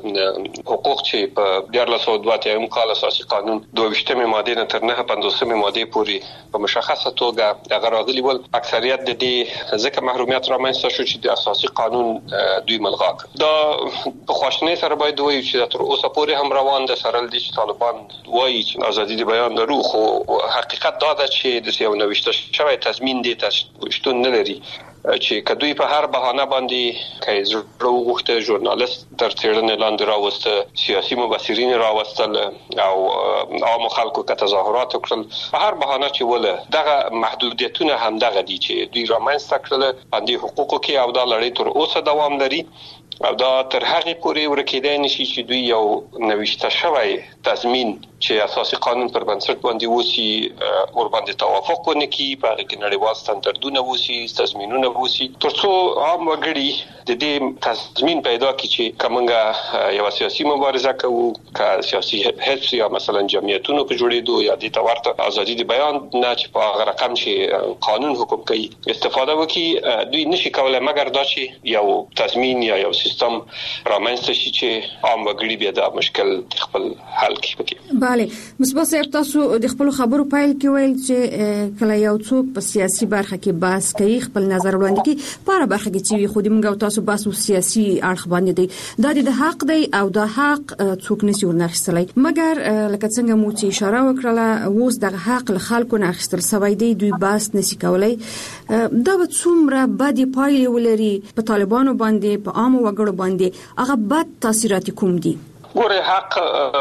حقوق چې په 1992 کال اساسي قانون 22 ماده نه تر 950 ماده پورې په مشخصه توګه هغه راغلي ول، اکثریت د دې ځکه محرومیت رامنځته شو چې د اساسي قانون دوی ملغا کړ. دا په خواشنۍ سره باید وایو چې تر اوسه پورې هم روان دي سره د طالبان وایي چې ازادي د بیان لرو، خو حقیقت دا ده چې د یو نوښت شوی تضمین دي شتون نه لري چې کدوې په هر بهانه باندې کای زړه وغوښته ژورنالیست تر څېړنې لاندې راوسته، سیاسي مبصرین راوستل او عام خلکو که تظاهرات وکړل، په هر بهانه چې وله دغه محدودیتونه هم دغه دي چې دوی رامنځته کړل باندې حقوقو کې او دا لړۍ تر اوسه دوام لري او دا تر هغه پورې ورکېدای نشي چې دوی یو نوښت شوی تضمین چې اساسي قانون پر بنسټ باندې وسی ور باندې توافق ونکړي، په هغه کې نړیوال ستاندردونه وسی، تضمینونه وسی، ترڅو عام وګړي د دې تضمین پیدا کړي چې کومه یو سیاسي مبارزه کوو، که سیاسي حزب یا مثلا جمعیتونو په جوړېدو یا د تورته ازادي د بیان نه چې په هغه رقم چې قانون حکم کوي استفاده وکړي، دوی نشي کولای مګر دا چې یو تضمین یا یو سیستم رامنځته شي چې عام وګړي بیا د مشکل خپل حل کړي. بله، مصباح صاحب تاسو د خپل خبرو پایل کې ویل چې کله یو څوک په سیاسي برخه کې بحث کوي، خپل نظر وړاندې کوي، په هر برخه کې چې خو دې موږ تاسو بحث سیاسي اړخ باندې دی، دا د حق دی او د حق څوک نشي ورناخستلای، مګر لکه څنګه مو چې اشاره وکړه اوس د حق له خلکو نه اخیستل سوی دی، دوی بحث نشي کولای. دا به څومره بد پایلې ولري په طالبانو باندې، په عام وګړو باندې، هغه بد تاثیرات کوم دي؟ ګوره، حق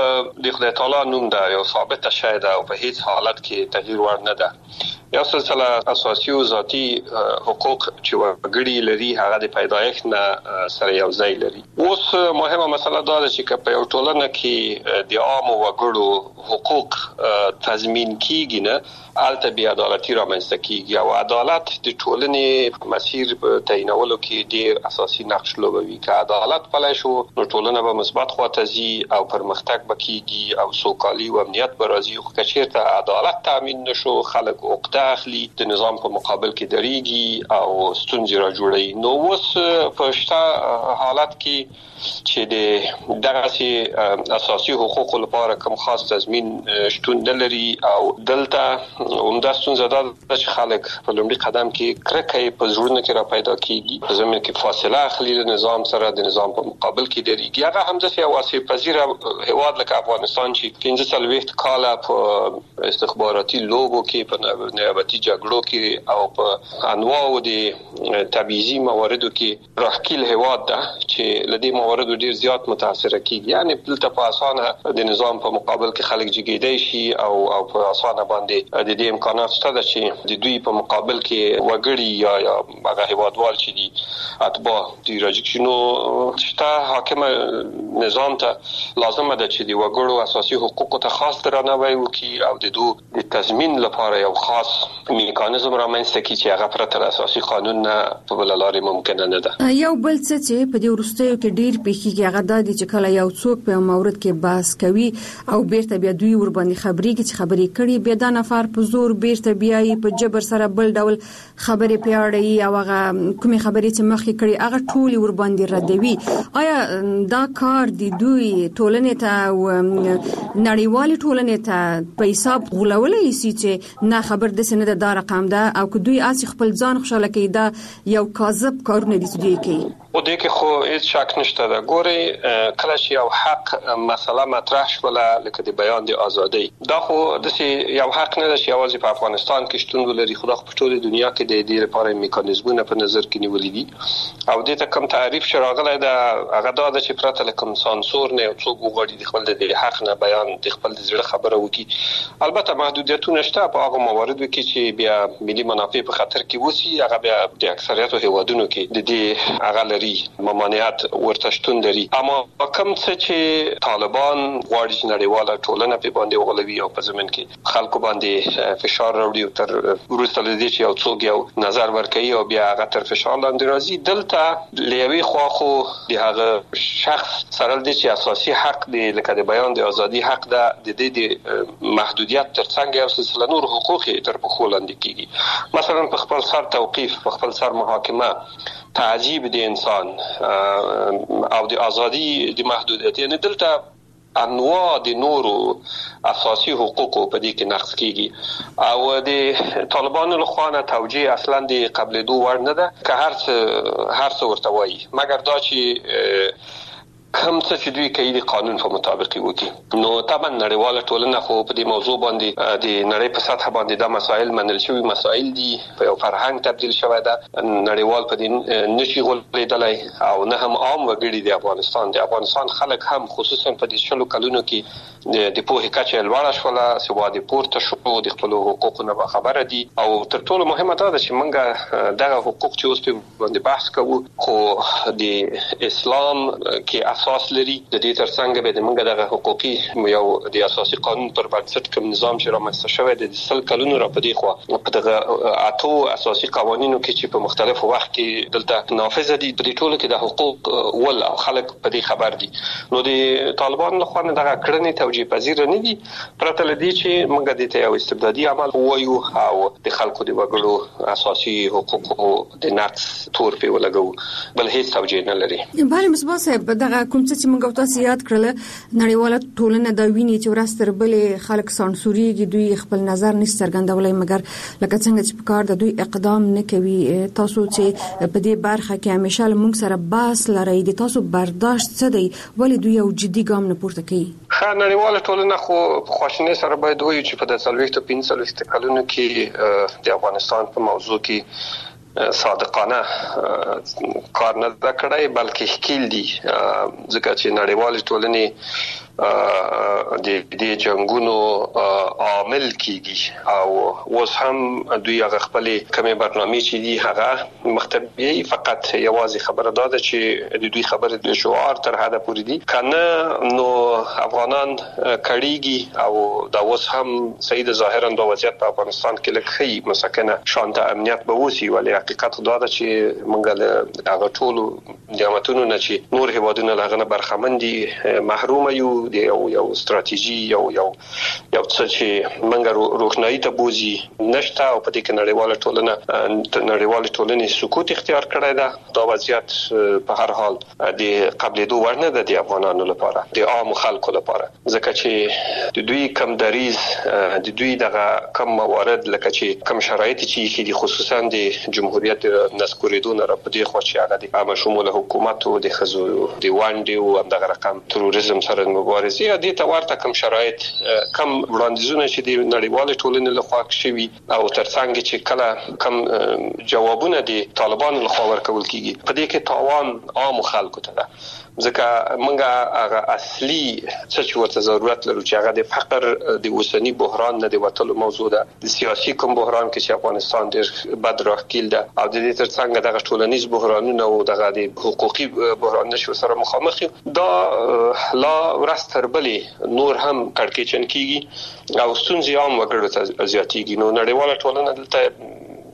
د خدای تعالی نوم ده، یو ثابت شی ده او په هیڅ حالت کې تغییر ور نه ده. یو سلسله اساسي او ذاتي حقوق چې وګړي لري هغه د پیدایښت نه سره یو ځای لري. اوس مهمه مسله دا ده چې په یو ټولنه کې د عام وګړو حقوق تضمین کیږي نه، البته بیا عدالتي رامنځته کیږي او عدالت د ټولنې مسیر په تعینولو کې ډیر اساسي نقش لوبوي. که عدالت پلی شو نو ټولنه به مثبت خواته ځي او پرمختګ بکیږي او سوکالي او امنیت به راځي. خو که چیرته عدالت تامین نشو، خلک عقده اخلي، د نظام په مقابل کې دریږي او ستونزې را جوړوي. نو اوس په شته حالت کې چې د دغه اساسي حقوقو لپاره کوم خاص تضمین شتون نه لري او دلته همدا ستونزه ده چې خلک په لومړي قدم کې کرکه په زړونو کې را پیدا کیږي، په زمینه کې فاصله اخلي له نظام سره، د نظام په مقابل کې دریږي. هغه هم ځکه یو واسي پذیره هیواد لکه افغانستان چې 15 کاله په استخباراتي لوبو کې، په نیابتي جګړو کې او په انواعو د تبعیضي مواردو کې راحکیل هیواد ده چې لدی مواردو ډیر زیات متاثر کیږي. یعنی دلته په اسانه د نظام په مقابل کې خلک جګیدای شي او په اسانه باندې د دې امکانات شته چې د دوی په مقابل کې وګړي یا هغه هیوادوال چې دي اتباع دوی راځي. نو شته حاکم نظام ته لازم ده چې د وګړو اساسي حقوقو ته خاص درناوی وکړي او د دوی د تضمین لپاره یو خاص میکانیزم رامنځته کړي چې هغه پرته اساسي قانون نه په بل لارې ممکن نه ده. یو بل څه چې په دې وروستیو کې ډیر پیښیږي هغه د دې چې کله یو څوک په مورد کې بحث کوي او بیرته بیا دوی ور باندې خبرېږي چې خبرې کړي، بیا د نفر په زور بیرته بیاي په جبر سره بل ډول خبرې پیاړي او هغه کومې خبرې چې مخکې کړي هغه ټول ور باندې ردوي. آیا دا کار د دوی ټولنې ته او نړیوال ټولنې ته په حساب غولولای شي چې نه خبر د سند د رقم ده او که دوی اسی خپل ځان خوشاله کوي دا یو کاذب کارونه دي چې دوی کوي؟ او دې کې خو هیڅ شک نشته ده. ګوري کله چې یو حق مسله مطرح شوله لکه د بیان د ازادۍ، دا خو د یو حق نه ده چې یوازې په افغانستان کې شتون ولري، خو په ټوله دنیا کې د دې لپاره میکانیزمونه په نظر کې نیولې دي او دې ته کوم تعریف شراغله ده هغه دا ده چې پرته لکه سانسور نه څوک وغواړي د خپل د حق نه بیان د خپل د زړه خبره وکړي. البته محدودیتونه شته په هغه مواردو کې چې بیا ملي منافع په خطر کې وسی هغه بیا د اکثریت هیوادونو کې د دې هغه لري ممانعت ورته شتون لري. اما کوم څه چې طالبان غواړي چې نړیواله ټولنه په باندې وغولوي او په زمين کې خلکو باندې فشار راوړي تر وروسته لدې چې یو څوک یو نظر ورکړي او بیا هغه تر فشار لاندې راځي. دلته لیوي خواخو د هغه شخص سره د چې اساسي حق دی لکه د بیان د ازادي حق ده د دې محدودیت ترڅنګ یو سلسله نور حقوق تر پخو لاندې کیږي. مثلا په خپل سر توقيف، په خپل سر محاکمه، تعذيب د انسان او د ازادي د محدودیت، یعنی دلته انواع د نورو اساسي حقوقو په دې کې نقض کیږي او د طالبانو له خوا نه توجیه اصلا د قبلېدو وړ نه ده که هر څه ورته وایي، مګر دا چې کوم څه چې دوی کوي د قانون په مطابق وکړي. نو طبعا نړیواله ټولنه خو په دې موضوع باندې د نړۍ په سطح باندې د مسایل منل شوی مسایل دي، په یو فرهنګ تبدیل شوی ده، نړیوال په دې نشي غولېدلای او نه هم عام وګړي د افغانستان خلک هم خصوصا په دې شلو کلونو کې د پوهې کچه لوړه شوله، سواد پورته شو، د خپل حقوقو نه خبره دي او تر ټولو مهمه دا ده چې موږ دغه حقوق چې اوس په باندې بحث کوو خو د اسلام کې اساس لري. د دې ترڅنګ به د موږ دغه حقوقي یو د اساسي قانون پر بنسټ کوم نظام چې رامنځته شوی د 100 کلونو را پدې خو په دغه اته اساسي قوانینو کې چې په مختلفو وخت کې دلته نافذ دي په دې ټولو کې د حقوق ول او خلک په دې خبر دي. نو د طالبان له خوا نه دغه کړنې توجیه پذیر نه دي پرته لدی چې موږ د ته یو استبدادي عمل وایو او د خلکو د وګړو اساسي حقوقو د نقض تور په ولګو، بل هیڅ توجیه نه لري. بله مصباح صاحب دغه کوم څه چې موږ تاسو یاد کړل نړیواله ټولنه دا ویني چې ورستر بلې خلک سانسوريږي، دوی خپل نظر نه څرګندولای، مګر لکه څنګه چې په کار د دوی اقدام نه کوي. تاسو چې په دې برخه کې همیشه موږ سره باس لري، د تاسو برداشت څه دی؟ ولې دوی یو جدي ګام نه پورته کوي؟ نړیواله ټولنه خو په خواشینۍ سره باید وایي چې په 45 کلونو کې د افغانستان په موضوع کې صادقانه کار نه کړی بلکې ښکیل دي، ځکه چې نړیوال ټولنې د جنگونو عامل کیږي او اوس هم دوی هغه خپل کومه برنامه چې دي هغه مختبي فقط یوازې خبره ده چې د دوی خبره د شعار تر حد پورې دي کنه نو افغانان کړيږي او دا اوس هم سید ظاهرا د وضعیت په افغانستان کې لکه مسکنه شانته امنیت به وسی، ولی حقیقت دا ده چې موږ له هغه ټولو نعمتونو نه چې نور هیوادونه لغنه برخمن دي محروم یو د یو استراتیژي یو څه چې موږ روښنايي ته بوزي نشته او په دې کې نړیواله ټولنې سکوت اختیار کړی ده. دا وضعیت په هر حال د قبلېدو وړ نه ده د افغانانو لپاره، د عام خلکو لپاره، ځکه چې د دوی کم دریز د دوی دغه کم موارد لکه چې کم شرایط چې دي خصوصا د جمهوریت نسکوریدو نه را پدې خو چې هغه د عامه شمول حکومت او د خزو د وانډي او دغه رقم تروریزم سره مبارزه دي ته ورته کم شرایط کم وړاندیزونه چې د نړیوال ټولنې لخوا شوي او ترڅنګ چې کله کم جوابونه دي طالبان لخوا ورکول کیږي په دې کې تاوان عام خلکو ته ده، ځکه موږ هغه اصلي څه چې ورته ضرورت لرو چې هغه د فقر د اوسنی بحران نه د وټلو موضوع ده، د سیاسي کوم بحران کې چې افغانستان ډېر بد راخیل ده او د دې ترڅنګ دغه ټولنیز بحرانونه او دغه د حقوقي بحران نشو سره مخامخ دا لا ورستر بلې نور هم کړکېچن کیږي او ستونزې عام وګړو ته زیاتېږي. نو نړیواله ټولنه دلته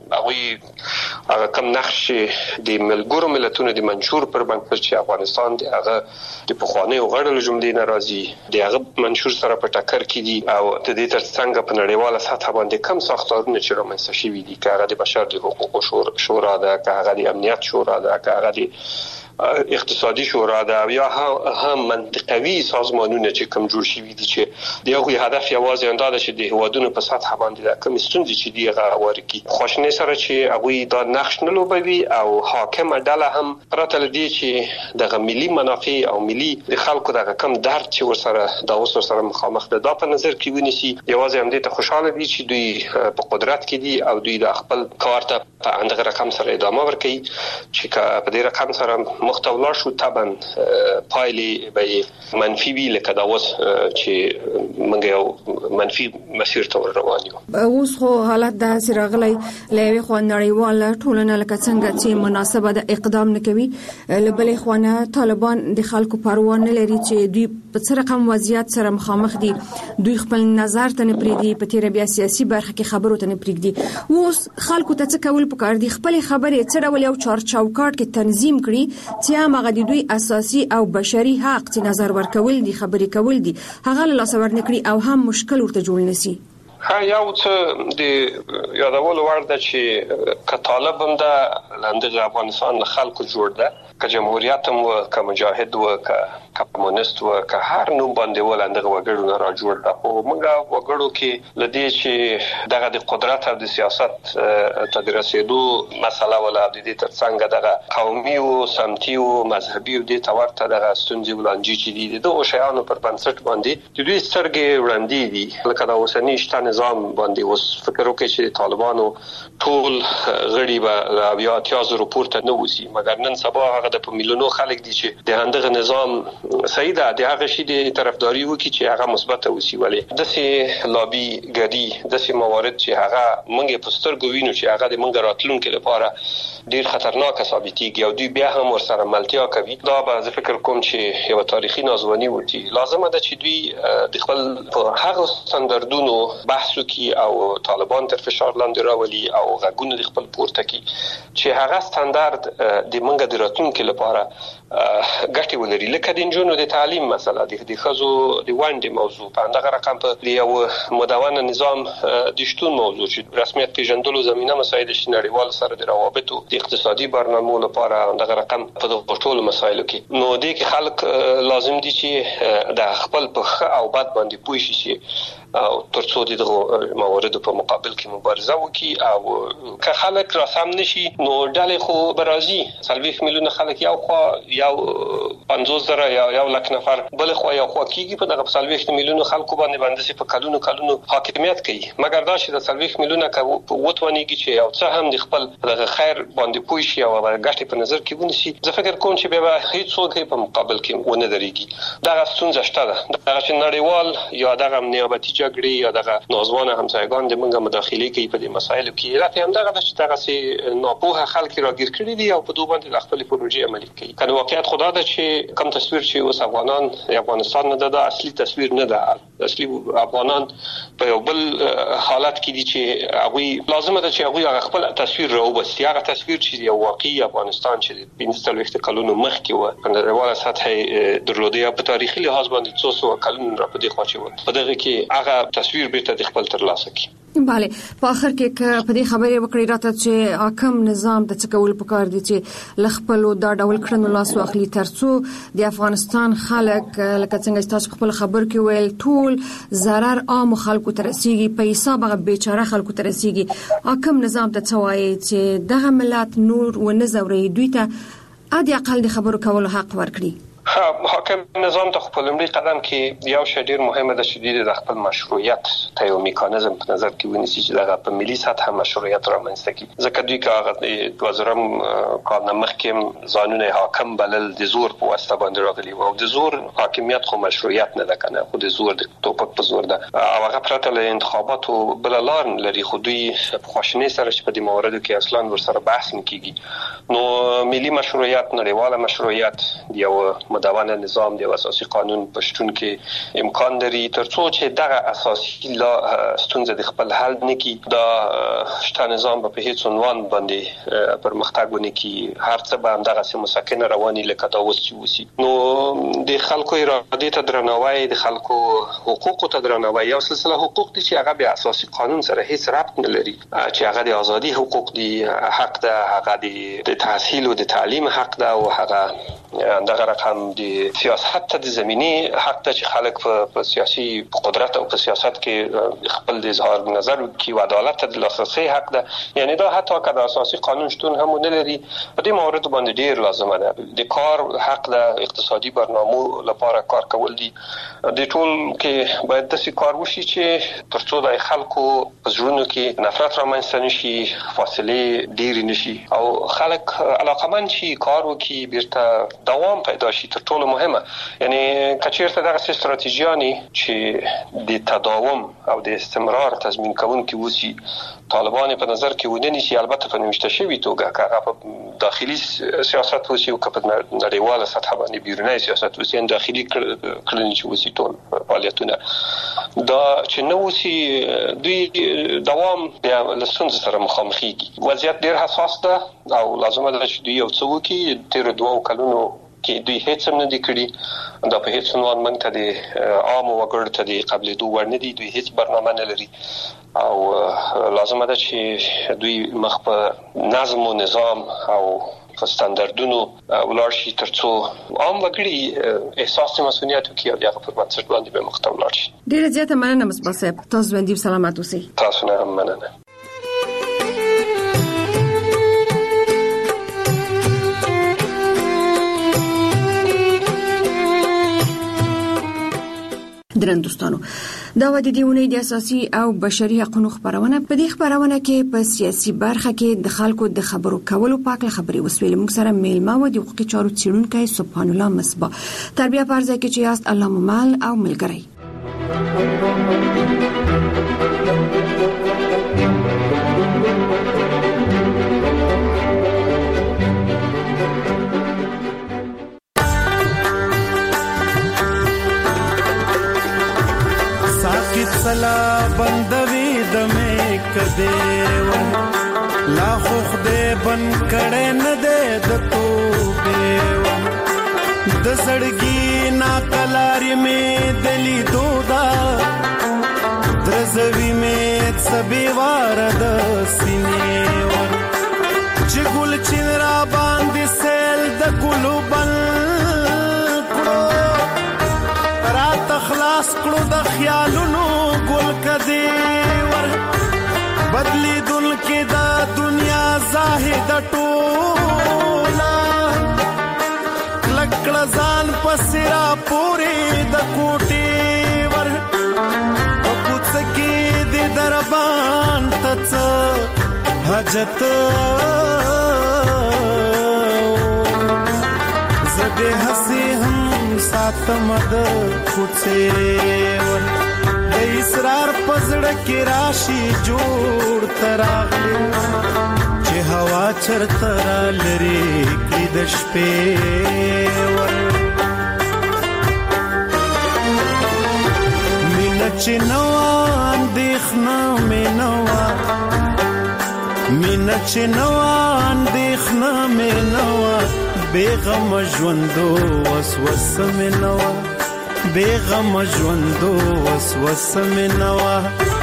هغه کم نقش د ملګرو ملتونو د منشور پر بنسټ چې افغانستان د هغه د پخوانی غړو جملې ناراضي د هغه منشور سره په ټکر کې دي او د دې ترڅنګ په نړیواله سطح باندې کم ساختارونه چې رامنځته شوي دي، که هغه د بشر د حقوقو شورا ده، که هغه د امنیت شورا ده، که هغه د اقتصادي شورا ده یا هم منطقوي سازمانونه چې کوم جوړ شوي دي چې دغه هدف یوازې انده چې د هوادونو په سطح باندې د کوم ستونزې چې دی هغه ورکی خوشنه سره چې هغه دا نقش نه لوبوي او حاکم عدالت هم پرته لدی چې د ملي منافع او ملي د خلکو د کم درد چې ورسره د اوس سره مخامخ ده دا په نظر کې ونیسي، یوازې هم دې ته خوشاله دي چې دوی په قدرت کې دي او دوی د خپل کار ته په اندغه رقم سره ادامه ورکوي چې په دې رقم سره مختولا شو طبعا پایلې به منفي وی لکه دا اوس چې موږ یو منفي مسیر ته روان یو. اوس خو حالت د سرغلي لوي خو نړیواله ټولنه لکه څنګه چې مناسبه د اقدام نکوي، لبلې خوانه طالبان د خلکو پروا نه لري چې دوی په څه رقم وضعیت سره مخامخ دي، دوی خپل نظر ته نه پریږدي، په تیر بیا سیاسي برخه کې خبرو ته نه پریږدي. اوس خلکو ته څه کول پکار دي؟ خپل خبرې څه ډول یو چارچوکاټ کې تنظیم کړي چې هغه د دوی اساسي او بشري حق چې نظر ورکول دي، خبرې کول دي، هغه له لاسه ورنکړي او هم مشکل ورته جوړ نشي. یو څه د یادولو وړ ده چې که طالب هم ده لاندې افغانستان له خلکو جوړ ده، که جمهوریت هم و، که مجاهد و، که کمونست و، که هر نوم باندې ولندغه وګړو نه را جوړ ده. خو موږ وګړو کې لدې چې دغه د قدرت او د سیاست ته د رسیدو مسله ولا د دې ترڅنګ دغه قومي او سمتي او مذهبي او د تورته دغه ستونزې ولانجې چې دي د شیانو پر بنسټ باندې د دوی سترګې وړاندې دي. لکه دا اوسنی شته نظام باندې اوس فکر وکړي چې طالبانو ټول غړي به بیا 80,000 پورته نه وسی، مګر نن سبا هغه د میلیونو خلک دي چې د هندغه نظام صحیح ده د هغه شی د طرفداري وکړي چې هغه مثبت وسی، ولی د سي لابي ګډي د سي موارد چې هغه مونږ په سترګو وینو چې هغه د مونږ راتلونکو لپاره ډیر خطرناک ثابتېږي او دوی بیا هم ورسره ملتیا کوي. دا به زه فکر کوم چې یو تاریخي نازونی وتی لازمه ده چې دوی د خپل په هغه ستاندردونو بحث وکړي او طالبان تر فشار لاندې راولي او غږونه د خپل پورته کړي چې هغه ستاندرد د مونږ د راتلونکو لپاره ګټي ولري. لکه د انجونو د تعلیم مسله د خزو د وانډې موضوع په هغه رقم په یو مدونه نظام د شتون موضوع چې رسمیت پیژندلو زمينه مسایل شنړیوال سره د روابطو د اقتصادي برنامو لپاره هغه رقم په ټولو مسایلو کې نو د خلک لازم دي چې د خپل په او بد باندې پوه شي او ترڅو د مواردو په مقابل کې مبارزه وکړي او که خلک راسم نشي نو ډلې خو برازي 30 میلیون خلک یو خو یو 50,000 یا یو لک نفر بل خو یو خو کېږي په دغه 30 میلیون خلکو باندې په کلونو حاکمیت کوي. مګر دا چې د 30 میلیون په وټونیږي چې یو څه هم د خپل د خیر باندې پوه شي او ګټې په نظر کې ونیسي، زه فکر کوم چې به هیڅ څوک په مقابل کې ونه درېږي. دا ستونزه شته ده چې نړیوال یا دغه نیابتي جګړې یا دغه نازوانه همسایگان د موږ مداخله کوي په دې مسایلو کې، راته هم دغه چې دغه سي ناپوهه خلک راګیر کړي دي او په دوه باندې خپل پروژې عملي کوي. کنه واقعیت خدا ده چې کوم تصویر چې اوس افغانان افغانستان نه ده اصلي تصویر نه ده. اصلي افغانان په یو بل حالت کې دي چې هغه لازمه ده چې هغه خپل تصویر راوبسي، هغه تصویر چې یو واقعي افغانستان چې 15 کلونو مخکې و په نړیواله سطح درلوده په تاریخي لحاظ باندې 200 کلونو را پدې خوا چې و په دغه کې هغه تصویر بیرته د خپل ترلاسه کړي. بله په اخر کې په دې خبرې وکړې راته چې حاکم نظام د څکول پکار دي چې لخپلو دا ډول کړنو لاس واخلي ترڅو د افغانستان خلک لکه څنګه تاسو خپل خبر کې ویل ټول ضرر عام خلکو ته رسیږي، پیسې به بیچاره خلکو ته رسیږي. حاکم نظام ته څه وایي چې دغه ملت نور ونزوري دوی ته ادي اقل د خبرو کولو حق ورکړي؟ حاکم نظام ته خپل لومړی قدم کې یو شی ډیر مهمه ده چې د خپل مشروعیت ته یو میکانیزم په نظر کې ونیسي چې دغه په ملي سطح مشروعیت رامنځته کړي. ځکه دوی که 2000 کال نه مخکې ځانونه حاکم بلل د زور په واسطه باندې راغلي او د زور حاکمیت خو مشروعیت نه ده کنه، خو د زور د توپک په زور ده او هغه پرته له انتخاباتو بل لار لري. خو دوی په خواشنۍ سره چې په دې مواردو کې اصلا ورسره بحث نه کیږي. نو ملي مشروعیت، نړیواله مشروعیت، یو مدونه نظام د اساسي قانون پښتون کې امکان لري ترڅو چې دغه اساسي ستونزه د خپل حل نه کی دا شته نظام په هیڅ عنوان باندې پرمختګ ونه کی، هر څه به همدغه سم مسکنه رواني لکه دا وسی. نو د خلکو اراده ته درناوی، د خلکو حقوق ته درناوی، یو سلسله حقوق دي چې هغه به اساسي قانون سره هیڅ ربط نه لري، چې هغه د ازادي حقوق دي، حق ده، هغه د تحصیل او د تعلیم حق ده او هغه دغه رقم د سیاست ته د زمینی حق ته چې خلک په سیاسي قدرت او په سیاست کې خپل د اظهار نظر کې عدالت ته د لاسرسي حق ده. یعنی دا حتی که د اساسي قانون شتون هم نه لري په دې موارد باندې ډیر لازمه ده. د کار حق د اقتصادي برنامو لپاره کار کول دي. د ټول کې باید د کار وشي چې ترڅو د خلکو په زړونو کې نفرت رامنځته نشي، فاصله ډیر نشي او خلک علاقمند شي کار وکړي، بیرته دوام پیدا شي. تر ټولو مهمه یعنی کچیرته دغه استراتیژیانی چې د تداوم او د استمرار تضمین کوونکي وسی طالبان په نظر کې ونه نیسي، البته په نوشته شوی توګه که په داخلي سیاست وسی او که په نړیواله سطح باندې بیرونی سیاست وسی، ان داخلي کړنې چې وسی ټول فعالیتونه دا چې نو وسی دوی دوام بیا لسون سره مخامخېږي. وضعیت ډیر حساس ده او لازمه ده چې دوی یو څه وکړي. تیر 2 کلونو کې دوی هیڅ هم نه دي کړي، دا په هیڅ عنوان موږ ته د عام وګړو ته د قبلېدو وړ نه دي. دوی هیڅ برنامه نه لري او لازمه ده چې دوی مخ په نظم او نظام او په ستاندردونو ولاړ شي ترڅو عام وګړي احساس د مسؤلیت وکړي او هغه پر بنسټ باندې به مخ ته ولاړ شي. ډیره زیاته مننه مصباح صاحب، تاسو باندې سلامات اوسئ. تاسو نه هم مننه. درن دوستانو، دا و د دیونې د اساسي او بشري حقوقو خبرونه. په دې خبرونه کې په سیاسي برخه کې د خلکو د خبرو کولو پاکله خبري وسویل. موږ سره میلمه و د حقوقي چارو څیړونکی سبحان الله مصباح. تربیه پرځه کې چې یاست الله ممال او ملګری. سلا بندوي د مې کده و لا خو خدای بن کړه نه ده د توبه د سړګي نا کلاري مې دلی دودا درزوي مې سبي وار د سینې و چې ګل چنرا باندې سیل د ګلو بل رات خلاص کړو د خیالونو ګل کدی ور بدلی دل کې دا دنیا زاهد ټولا لکړه ځان پسرا پوری د کوټي ور او پوڅ کې د دربان تڅ حاجت زده هسي هم ساتم د کوڅه ور اسرار پزړه کې راشي جوړ تراغلي چې هوا چرته لري کې د شپې ور مين چې نو اندېخنه مې نو مين چې نو اندېخنه مې نو بیغم ژوندو وسوسه مې نو بیغم ژوندو وسوسه مې نوا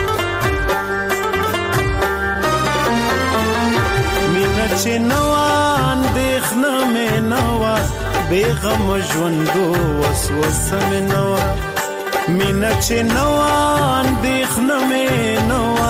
مینا چې نوا اندېخنه مې نوا بیغم ژوندو وسوسه مې نوا مینا چې نوا اندېخنه مې نوا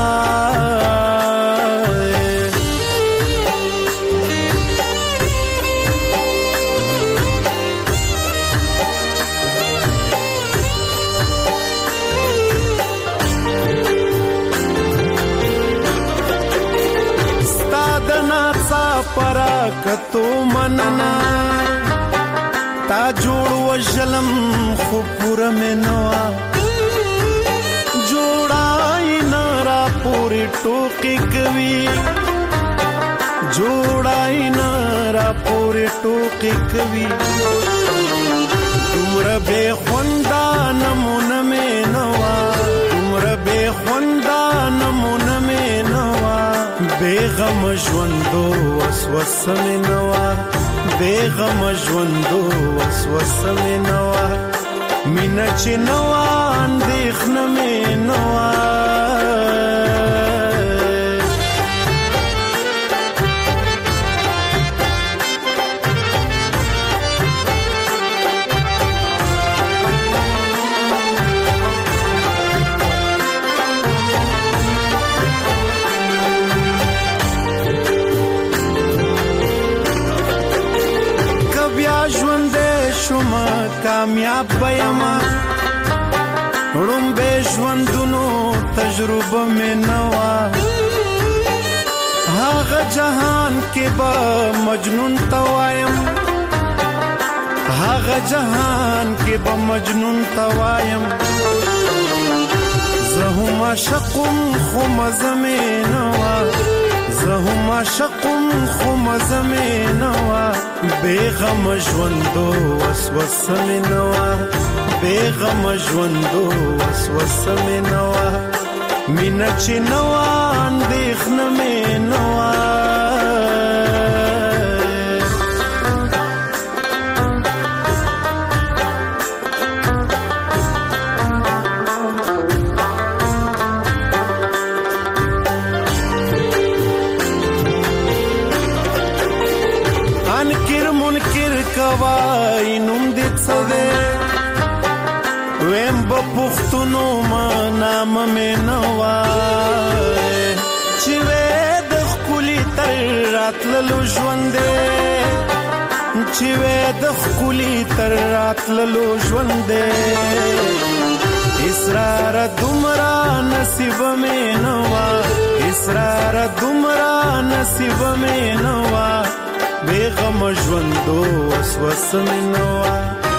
پرا کتو مننا تا جوړ وشلم خو پورا مې نوا جوړای نارا پوری ټوکی کوي جوړای نارا پوری ټوکی کوي تمره به خوندا نمونه مې نوا تمره به خوندا نمونه مې نوا بیغم ژوندو وسوسه مې نوا بیغم ژوندو وسوسه مې نوا مینا چې نوا اندېخنه مې نوا کامیاب بېما وړم به ژوندونو تجربه مې نوا هغه جهان کې به مجنون توایم هغه جهان کې به مجنون توایم زه هم عاشقم خو مزه مې نوا زه هم عاشقم خو مزه مې نوا بېغم ژوندو وسوسه مې نوا بېغم ژوندو وسوسه مې نوا مینه چې نوا اندېښنه مې نوا کوای نوم دې څه دی ویم به پښتونو ما نام مې نه وای چې وې د ښکلي تر راتللو ژوند دی چې وې د ښکلي تر راتللو ژوند دی اسرار دومره نصیب مې نه وا اسرار دومره نصیب مې نه وا بېغم ژوندو وسوسه مې نه وه